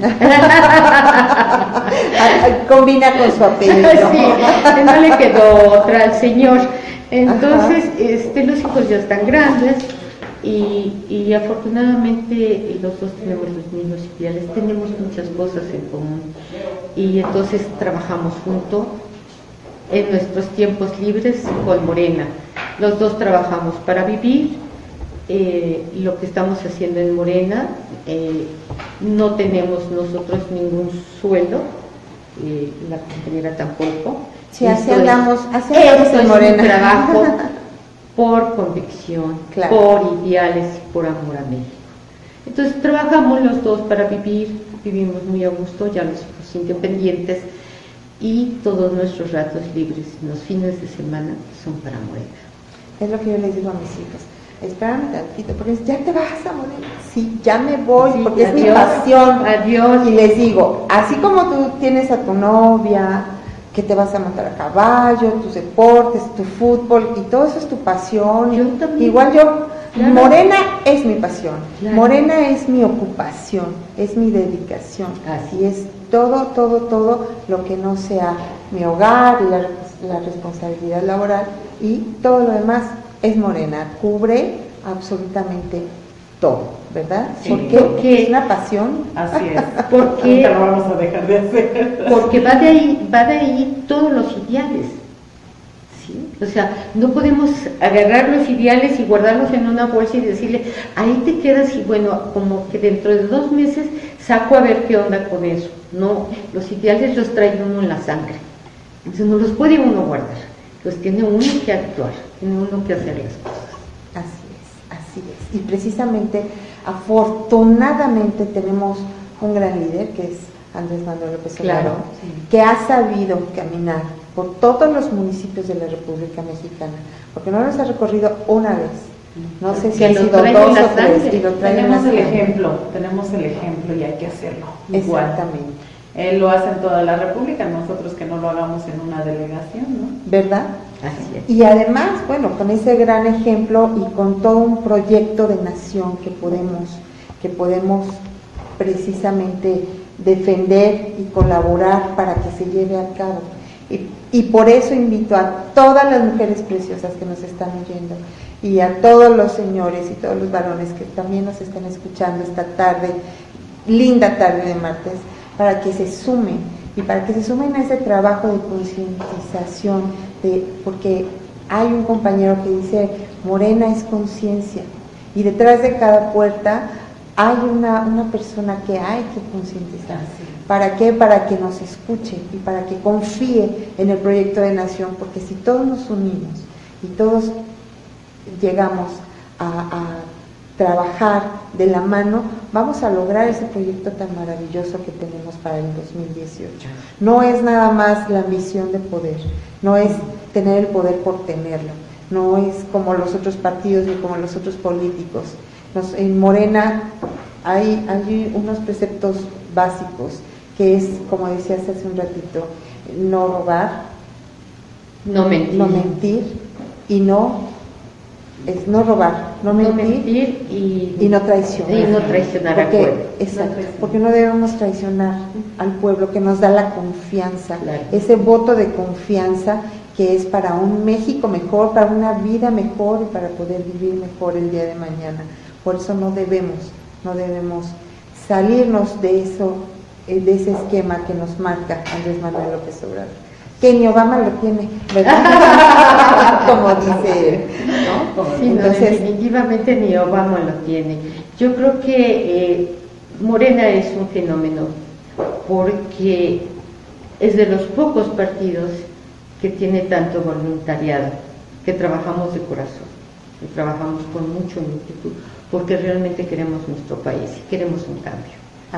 I: Combina con su apellido.
K: Sí, no le quedó otra al señor. Entonces, los hijos ya están grandes y afortunadamente los dos tenemos los mismos ideales, tenemos muchas cosas en común. y entonces trabajamos juntos en nuestros tiempos libres con Morena. Los dos trabajamos para vivir. Lo que estamos haciendo en Morena, no tenemos nosotros ningún sueldo, la compañera tampoco.
I: Sí, así
K: Esto
I: andamos
K: es
I: en Morena.
K: un trabajo por convicción,
I: Claro.
K: por ideales y por amor a México. Entonces trabajamos los dos para vivir, vivimos muy a gusto, ya los hijos independientes, y todos nuestros ratos libres, los fines de semana, son para Morena.
I: Es lo que yo les digo a mis hijos. Espérame tantito, porque ya te vas a morir. Sí, ya me voy,
K: Sí,
I: porque
K: adiós,
I: es mi pasión.
K: Adiós.
I: Y les digo, así como tú tienes a tu novia, que te vas a montar a caballo, tus deportes, tu fútbol, y todo eso es tu pasión.
K: Yo también.
I: Igual yo,
K: Claro.
I: Morena es mi pasión,
K: Claro.
I: Morena es mi ocupación, es mi dedicación.
K: Así
I: es todo lo que no sea mi hogar y la responsabilidad laboral, y todo lo demás es Morena, cubre absolutamente todo, ¿verdad?
G: Sí,
I: Porque es una pasión.
G: Así es.
K: Porque
G: Nunca lo vamos a dejar de hacer.
K: Porque va de ahí todos los ideales. ¿Sí? O sea, no podemos agarrar los ideales y guardarlos en una bolsa y decirle, ahí te quedas, y bueno, como que dentro de 2 meses saco a ver qué onda con eso. No, los ideales los trae uno en la sangre. Entonces no los puede uno guardar. Los tiene uno que actuar, tiene uno que hacer las cosas.
I: Así es. Y precisamente, afortunadamente, tenemos un gran líder que es Andrés Manuel López Obrador,
K: Claro,
I: que ha sabido caminar por todos los municipios de la República Mexicana, porque no los ha recorrido una vez. No sé si
K: Que
I: han
K: lo
I: sido
K: trae
I: 2
K: en la
I: o 3,
K: sangre.
I: y lo traen en
G: Tenemos
I: la
G: el
I: sangre.
G: ejemplo y hay que hacerlo. Igual.
I: Exactamente.
G: Él lo hace en toda la República, nosotros que no lo hagamos en una delegación, ¿no?
I: ¿Verdad?
K: Así es.
I: Y además, bueno, con ese gran ejemplo y con todo un proyecto de nación que podemos precisamente defender y colaborar para que se lleve a cabo. Y por eso invito a todas las mujeres preciosas que nos están oyendo, y a todos los señores y todos los varones que también nos están escuchando esta tarde, linda tarde de martes, para que se sumen, y para que se sumen a ese trabajo de concientización, porque hay un compañero que dice, Morena es conciencia, y detrás de cada puerta hay una persona que hay que concientizar. ¿Para qué? Para que nos escuche y para que confíe en el proyecto de nación, porque si todos nos unimos y todos llegamos a trabajar de la mano, vamos a lograr ese proyecto tan maravilloso que tenemos para el 2018. No es nada más la ambición de poder, no es tener el poder por tenerlo, no es como los otros partidos ni como los otros políticos. En Morena hay unos preceptos básicos, que es, como decías hace un ratito, no robar,
K: No mentir.
I: y no robar, no mentir
K: y
I: no traicionar.
K: Y no traicionar al pueblo.
I: Exacto, porque no debemos traicionar al pueblo que nos da la confianza,
K: Claro.
I: ese voto de confianza que es para un México mejor, para una vida mejor y para poder vivir mejor el día de mañana. Por eso no debemos salirnos de ese esquema que nos marca Andrés Manuel López Obrador. Que ni Obama lo tiene, ¿verdad? Como dice él, ¿no?
K: Sí,
I: Entonces,
K: definitivamente ni Obama lo tiene. Yo creo que Morena es un fenómeno porque es de los pocos partidos que tiene tanto voluntariado, que trabajamos de corazón, que trabajamos con mucho ímpetu, porque realmente queremos nuestro país y queremos un cambio.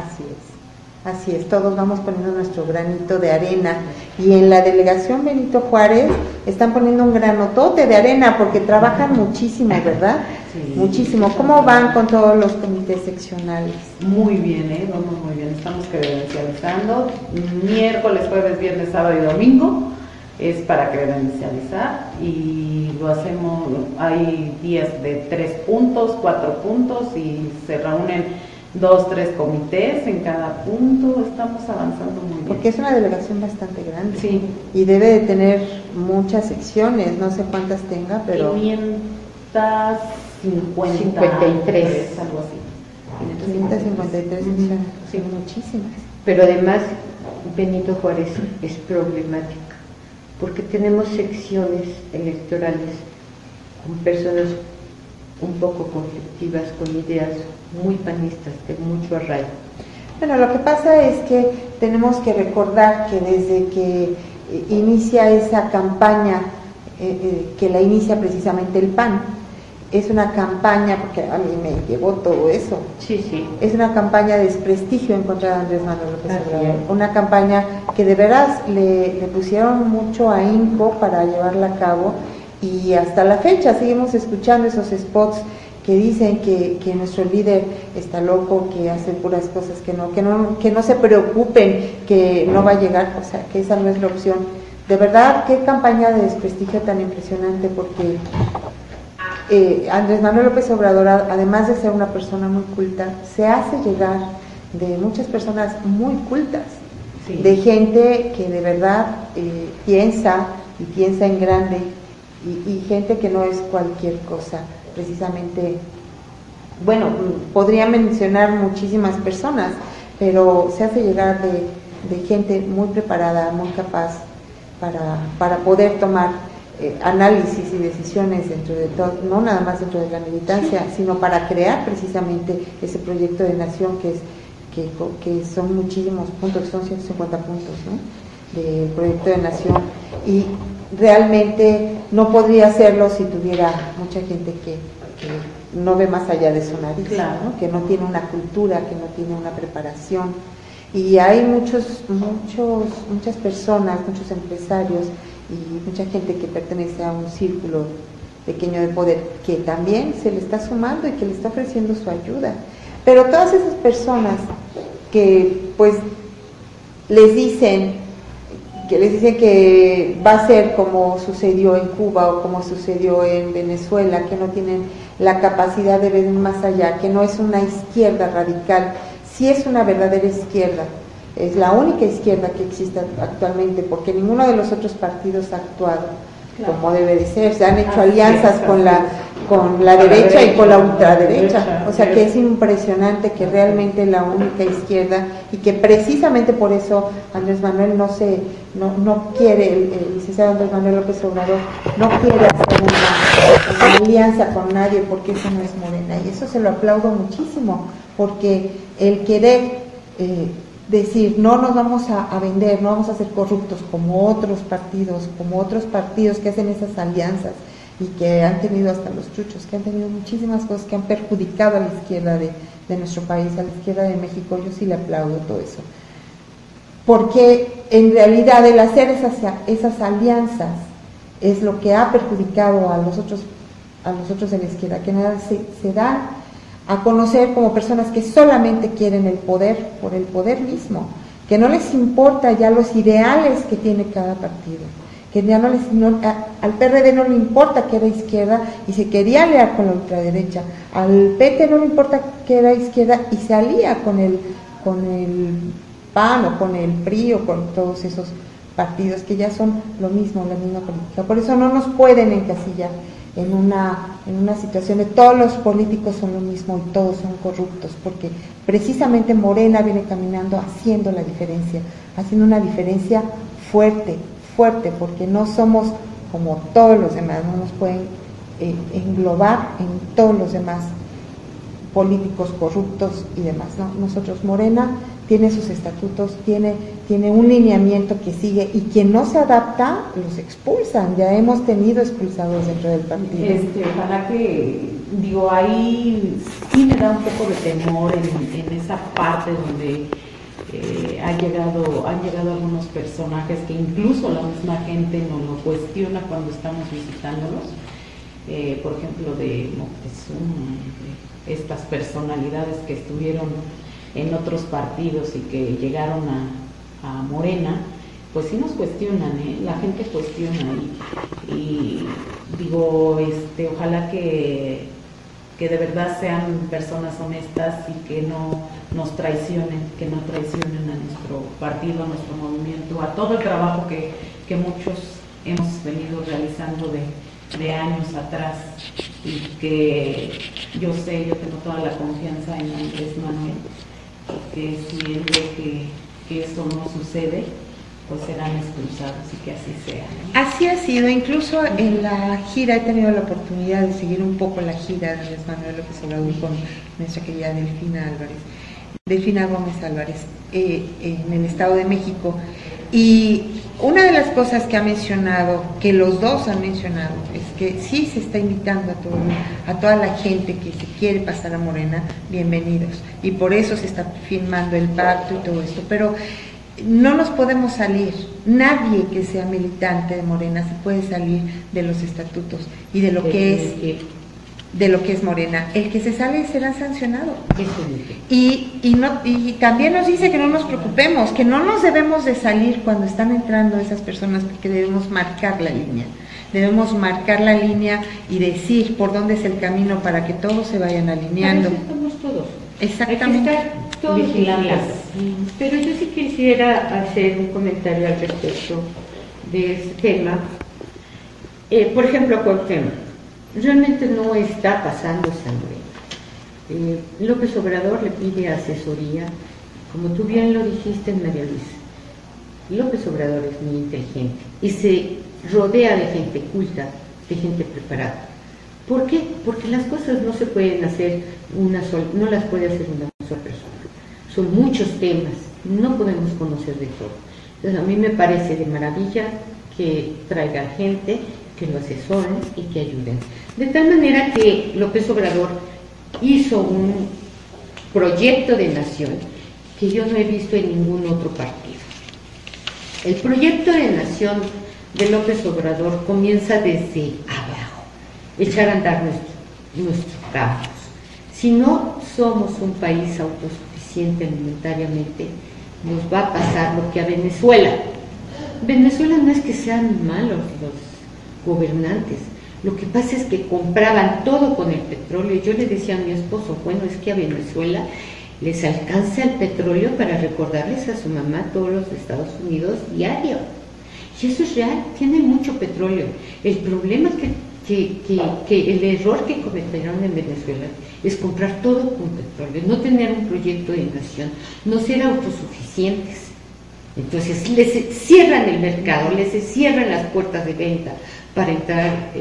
I: Así es, todos vamos poniendo nuestro granito de arena, y en la delegación Benito Juárez están poniendo un granotote de arena porque trabajan muchísimo, ¿verdad?
G: Sí.
I: Muchísimo. ¿Cómo van con todos los comités seccionales?
G: Muy bien, vamos muy bien, estamos credencializando, miércoles, jueves, viernes, sábado y domingo es para credencializar, y lo hacemos, hay días de 3 puntos, 4 puntos, y se reúnen 2, 3 comités en cada punto. Estamos avanzando muy bien.
I: Porque es una delegación bastante grande.
G: Sí.
I: Y debe de tener muchas secciones, no sé cuántas tenga, pero
G: 553, algo así.
I: 553 secciones,
G: Sí.
I: son muchísimas.
K: Pero además Benito Juárez es problemática, porque tenemos secciones electorales con personas un poco conflictivas, con ideas muy panistas, de mucho arraigo.
I: Bueno, lo que pasa es que tenemos que recordar que desde que inicia esa campaña, que la inicia precisamente el PAN, es una campaña, porque a mí me llevó todo eso,
K: sí.
I: Es una campaña de desprestigio en contra de Andrés Manuel López Obrador, una campaña que de veras le pusieron mucho ahínco para llevarla a cabo, y hasta la fecha seguimos escuchando esos spots que dicen que nuestro líder está loco, que hace puras cosas, que no se preocupen, que no va a llegar, o sea, que esa no es la opción. De verdad, qué campaña de desprestigio tan impresionante, porque Andrés Manuel López Obrador, además de ser una persona muy culta, se hace llegar de muchas personas muy cultas, sí, de gente que de verdad piensa en grande, y gente que no es cualquier cosa. Precisamente, bueno, podría mencionar muchísimas personas, pero se hace llegar de gente muy preparada, muy capaz para poder tomar análisis y decisiones dentro de todo, no nada más dentro de la militancia, sino para crear precisamente ese proyecto de nación que son muchísimos puntos, que son 150 puntos, ¿no?, del proyecto de nación, y realmente no podría hacerlo si tuviera mucha gente que no ve más allá de su nariz, claro, ¿no?, que no tiene una cultura, que no tiene una preparación. Y hay muchas personas, muchos empresarios y mucha gente que pertenece a un círculo pequeño de poder que también se le está sumando y que le está ofreciendo su ayuda. Pero todas esas personas que pues les dicen que va a ser como sucedió en Cuba o como sucedió en Venezuela, que no tienen la capacidad de ver más allá, que no es una izquierda radical, sí es una verdadera izquierda, es la única izquierda que existe actualmente, porque ninguno de los otros partidos ha actuado, claro, como debe de ser. Se han hecho alianzas con la derecha y con la ultraderecha, o sea que es impresionante que realmente la única izquierda, y que precisamente por eso Andrés Manuel no quiere, el licenciado Andrés Manuel López Obrador no quiere hacer una alianza con nadie, porque eso no es Morena, y eso se lo aplaudo muchísimo, porque el querer decir no nos vamos a vender, no vamos a ser corruptos como otros partidos que hacen esas alianzas y que han tenido hasta los chuchos, que han tenido muchísimas cosas que han perjudicado a la izquierda de nuestro país, a la izquierda de México. Yo sí le aplaudo todo eso, porque en realidad el hacer esas alianzas es lo que ha perjudicado a los otros de la izquierda, que nada se dan a conocer como personas que solamente quieren el poder por el poder mismo, que no les importa ya los ideales que tiene cada partido, que ya al PRD no le importa que era izquierda y se quería aliar con la ultraderecha, al PT no le importa que era izquierda y se alía con el PAN o con el PRI o con todos esos partidos que ya son lo mismo, la misma política. Por eso no nos pueden encasillar en una situación de todos los políticos son lo mismo y todos son corruptos, porque precisamente Morena viene caminando haciendo la diferencia, haciendo una diferencia fuerte, porque no somos como todos los demás, no nos pueden englobar en todos los demás políticos corruptos y demás, ¿no? Nosotros, Morena tiene sus estatutos, tiene un lineamiento que sigue, y quien no se adapta los expulsan. Ya hemos tenido expulsados dentro del partido.
G: Ojalá que, ahí sí me da un poco de temor en esa parte donde han llegado algunos personajes que incluso la misma gente nos lo cuestiona cuando estamos visitándolos, por ejemplo de Moctezuma, estas personalidades que estuvieron en otros partidos y que llegaron a Morena, pues sí nos cuestionan, la gente cuestiona, y ojalá que de verdad sean personas honestas y que no nos traicionen, a nuestro partido, a nuestro movimiento, a todo el trabajo que muchos hemos venido realizando de años atrás, y que yo tengo toda la confianza en Andrés Manuel, que si él ve que eso no sucede, pues serán expulsados y que así sea, ¿no?
I: Así ha sido, incluso en la gira he tenido la oportunidad de seguir un poco la gira de Andrés Manuel López Obrador con nuestra querida Delfina Gómez Álvarez, en el Estado de México. Y una de las cosas que ha mencionado, que los dos han mencionado, es que sí se está invitando a toda la gente que se quiere pasar a Morena, bienvenidos. Y por eso se está firmando el pacto y todo esto. Pero no nos podemos salir, nadie que sea militante de Morena se puede salir de los estatutos y de lo que es Morena. El que se sale será sancionado. Y también nos dice que no nos preocupemos, que no nos debemos de salir cuando están entrando esas personas, porque debemos marcar la línea. Debemos marcar la línea y decir por dónde es el camino para que todos se vayan alineando.
K: Para eso estamos todos.
I: Exactamente.
K: Hay que estar todos vigilantes. Pero yo sí quisiera hacer un comentario al respecto de ese tema. Por ejemplo, Cuauhtémoc realmente no está pasando sangre. López Obrador le pide asesoría, como tú bien lo dijiste, María Luisa. López Obrador es muy inteligente y se rodea de gente culta, de gente preparada. ¿Por qué? Porque las cosas no se pueden hacer no las puede hacer una sola persona. Son muchos temas, no podemos conocer de todo. Entonces a mí me parece de maravilla que traiga gente, que lo asesoren y que ayuden. De tal manera que López Obrador hizo un proyecto de nación que yo no he visto en ningún otro partido. El proyecto de nación de López Obrador comienza desde abajo, echar a andar nuestros campos. Si no somos un país autosuficiente alimentariamente, nos va a pasar lo que a Venezuela. Venezuela no es que sean malos los gobernantes, lo que pasa es que compraban todo con el petróleo. Yo le decía a mi esposo, bueno, es que a Venezuela les alcanza el petróleo para recordarles a su mamá todos los Estados Unidos diario. Y eso es real, tienen mucho petróleo. El problema es que el error que cometieron en Venezuela es comprar todo con petróleo, no tener un proyecto de nación, no ser autosuficientes. Entonces les cierran el mercado, les cierran las puertas de venta para entrar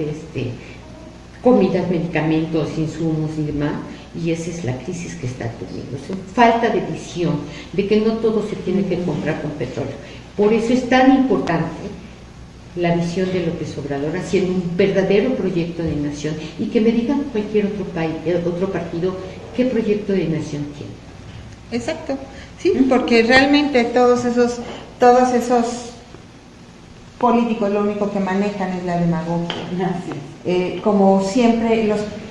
K: comidas, medicamentos, insumos y demás, y esa es la crisis que está teniendo. Es falta de visión, de que no todo se tiene que comprar con petróleo. Por eso es tan importante la visión de López Obrador haciendo un verdadero proyecto de nación, y que me digan cualquier otro país, otro partido, qué proyecto de nación tiene.
I: Exacto, sí, porque realmente todos esos políticos lo único que manejan es la demagogia. Como siempre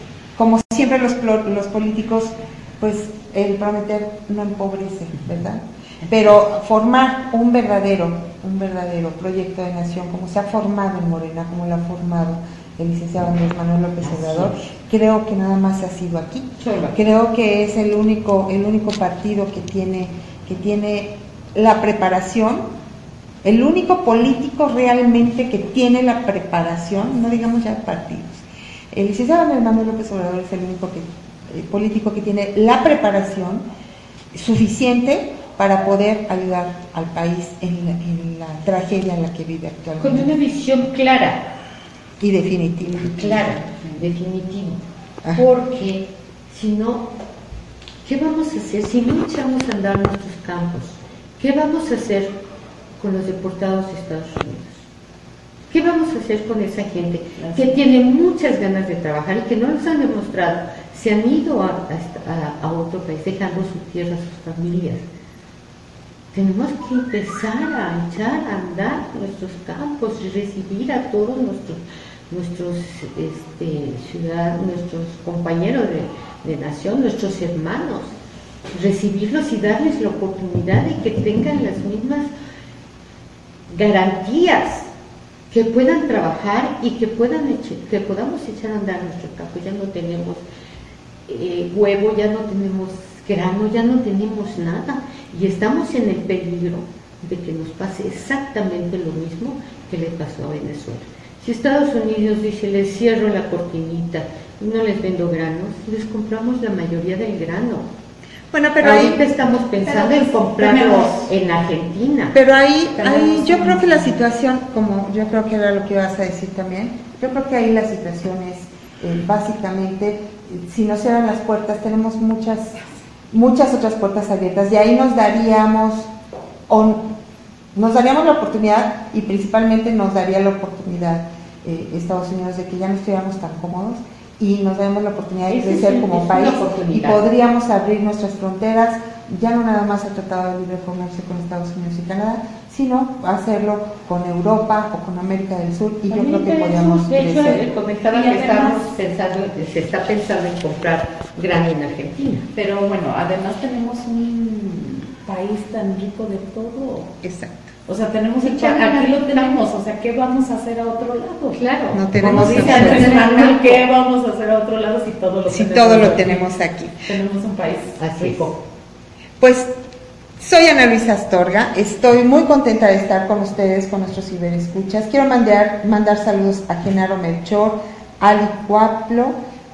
I: los políticos, pues el prometer no empobrece, ¿verdad? Pero formar un verdadero proyecto de nación, como se ha formado en Morena, como lo ha formado el licenciado Andrés Manuel López Obrador, creo que nada más ha sido aquí. Creo que es el único partido que tiene la preparación, el único político realmente que tiene la preparación, no digamos ya partidos. El licenciado Andrés Manuel López Obrador es el único político que tiene la preparación suficiente para poder ayudar al país en la tragedia en la que vive actualmente.
K: Con una visión clara.
I: Y definitiva.
K: Clara, definitiva. Porque si no, ¿qué vamos a hacer? Si no echamos a andar nuestros campos, ¿qué vamos a hacer con los deportados de Estados Unidos? ¿Qué vamos a hacer con esa gente que tiene muchas ganas de trabajar y que no nos han demostrado? Se han ido a otro país dejando su tierra, sus familias. Tenemos que empezar a echar a andar nuestros campos y recibir a todos nuestros ciudadanos, nuestros compañeros de nación, nuestros hermanos, recibirlos y darles la oportunidad de que tengan las mismas garantías, que puedan trabajar y que podamos echar a andar nuestro campo. Ya no tenemos huevo, ya no tenemos grano, ya no tenemos nada, y estamos en el peligro de que nos pase exactamente lo mismo que le pasó a Venezuela. Si Estados Unidos dice, les cierro la cortinita y no les vendo granos, les compramos la mayoría del grano.
I: Bueno, pero
K: ahorita
I: ahí
K: estamos pensando en comprarlos en Argentina.
I: Pero ahí yo creo que la situación, como yo creo que era lo que ibas a decir también, yo creo que ahí la situación es básicamente, si nos cierran las puertas, tenemos muchas otras puertas abiertas, y ahí nos daríamos la oportunidad, y principalmente nos daría la oportunidad Estados Unidos de que ya no estuviéramos tan cómodos y nos damos la oportunidad de crecer como país, y podríamos abrir nuestras fronteras, ya no nada más el Tratado de Libre Comercio con Estados Unidos y Canadá, sino hacerlo con Europa o con América del Sur, y yo creo que podríamos crecer.
K: De hecho, comentaba que se está pensando en comprar grano en Argentina.
G: Pero bueno, además tenemos un país tan rico de todo.
I: Exacto.
G: O sea, tenemos aquí lo tenemos, o sea, ¿qué vamos a hacer a otro lado?
K: Claro.
I: No tenemos.
G: Como dice Andrés Manuel, ¿qué vamos a hacer a otro lado si todo lo tenemos
I: aquí?
G: Tenemos un país rico.
I: Pues soy Ana Luisa Astorga, estoy muy contenta de estar con ustedes, con nuestros ciberescuchas. Quiero mandar saludos a Genaro Melchor, Ali Cuaplo,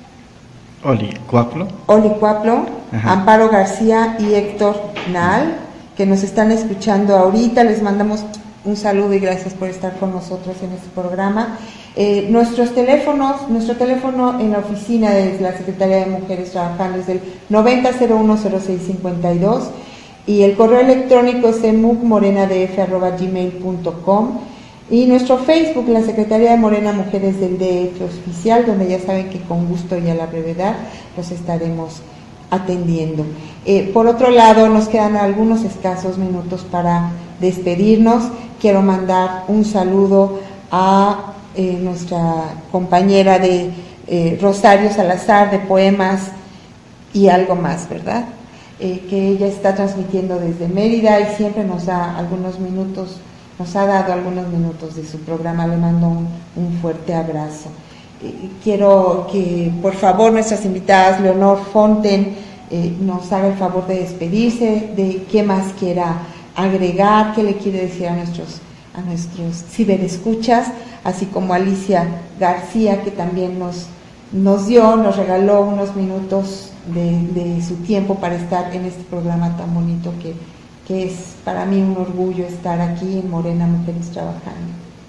I: Amparo García y Héctor Naal, que nos están escuchando ahorita. Les mandamos un saludo y gracias por estar con nosotros en este programa. Nuestro teléfono en la oficina de la Secretaría de Mujeres trabajando es del 90010652, y el correo electrónico es mucmorenadf@gmail.com, y nuestro Facebook, la Secretaría de Morena Mujeres del DF Oficial, donde ya saben que con gusto y a la brevedad los estaremos atendiendo. Por otro lado, nos quedan algunos escasos minutos para despedirnos. Quiero mandar un saludo a nuestra compañera de Rosario Salazar, de Poemas y Algo Más, ¿verdad? Que ella está transmitiendo desde Mérida y siempre nos ha dado algunos minutos de su programa. Le mando un fuerte abrazo. Quiero que por favor nuestras invitadas, Leonor Fonten, nos haga el favor de despedirse, de qué más quiera agregar, qué le quiere decir a nuestros ciberescuchas, así como Alicia García, que también nos regaló unos minutos de su tiempo para estar en este programa tan bonito que es para mí un orgullo estar aquí en Morena Mujeres Trabajando.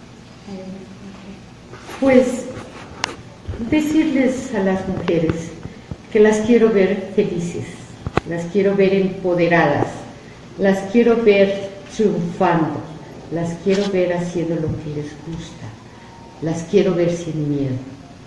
K: Pues decirles a las mujeres que las quiero ver felices, las quiero ver empoderadas, las quiero ver triunfando, las quiero ver haciendo lo que les gusta, las quiero ver sin miedo.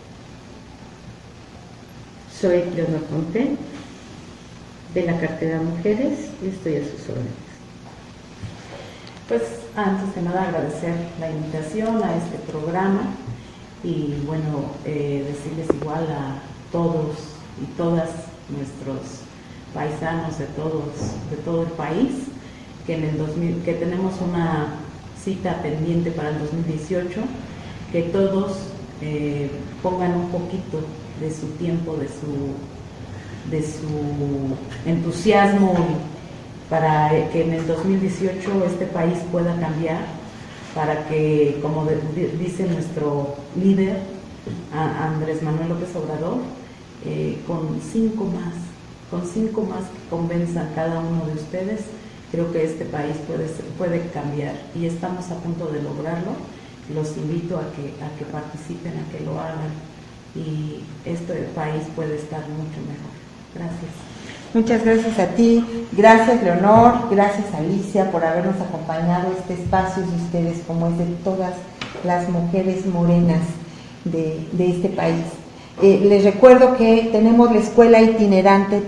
K: Soy Leonor Fonten, de la Cartera Mujeres, y estoy a sus órdenes.
G: Pues antes de nada agradecer la invitación a este programa y bueno, decirles igual a todos y todas nuestros paisanos de todo el país que que tenemos una cita pendiente para el 2018, que todos pongan un poquito de su tiempo, de su entusiasmo, para que en el 2018 este país pueda cambiar, para que, como dice nuestro líder Andrés Manuel López Obrador, con cinco más que convenzan cada uno de ustedes, creo que este país puede cambiar, y estamos a punto de lograrlo. Los invito a que participen, a que lo hagan, y este país puede estar mucho mejor. Gracias.
I: Muchas gracias a ti, gracias Leonor, gracias Alicia por habernos acompañado. Este espacio es de ustedes, como es de todas las mujeres morenas de este país. Les recuerdo que tenemos la escuela itinerante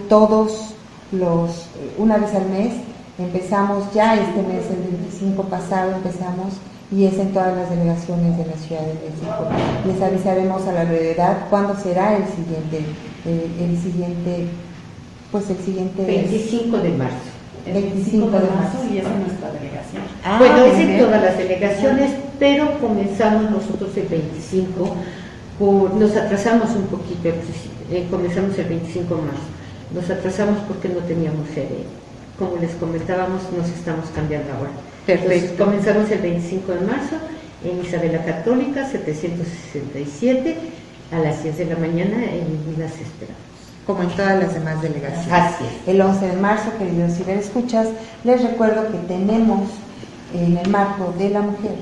I: una vez al mes. Empezamos ya este mes, el 25 pasado empezamos, y es en todas las delegaciones de la Ciudad de México. Les avisaremos a la brevedad cuándo será el siguiente
K: 25 de marzo.
G: El 25 de marzo, y es en nuestra delegación.
K: Bueno, es en todas las delegaciones, pero comenzamos nosotros el 25, nos atrasamos un poquito, comenzamos el 25 de marzo, nos atrasamos porque no teníamos sede. Como les comentábamos, nos estamos cambiando ahora.
I: Perfecto.
K: Entonces, comenzamos el 25 de marzo en Isabela Católica 767 a las 10 de la mañana, y las esperamos.
I: como en todas las demás delegaciones.
F: Así es.
I: El 11 de marzo, queridos ciberescuchas, les recuerdo que tenemos en el marco de la mujer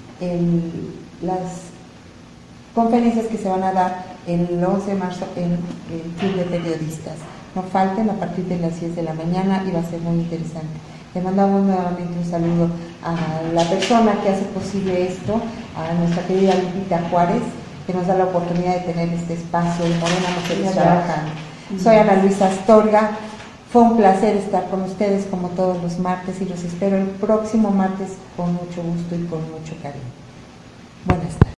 I: las conferencias que se van a dar el 11 de marzo en el Club de Periodistas. No falten a partir de las 10 de la mañana y va a ser muy interesante. Le mandamos nuevamente un saludo a la persona que hace posible esto, a nuestra querida Lupita Juárez, que nos da la oportunidad de tener este espacio de Morena Mujeres Trabajando. Soy Ana Luisa Astorga. Fue un placer estar con ustedes como todos los martes y los espero el próximo martes con mucho gusto y con mucho cariño. Buenas tardes.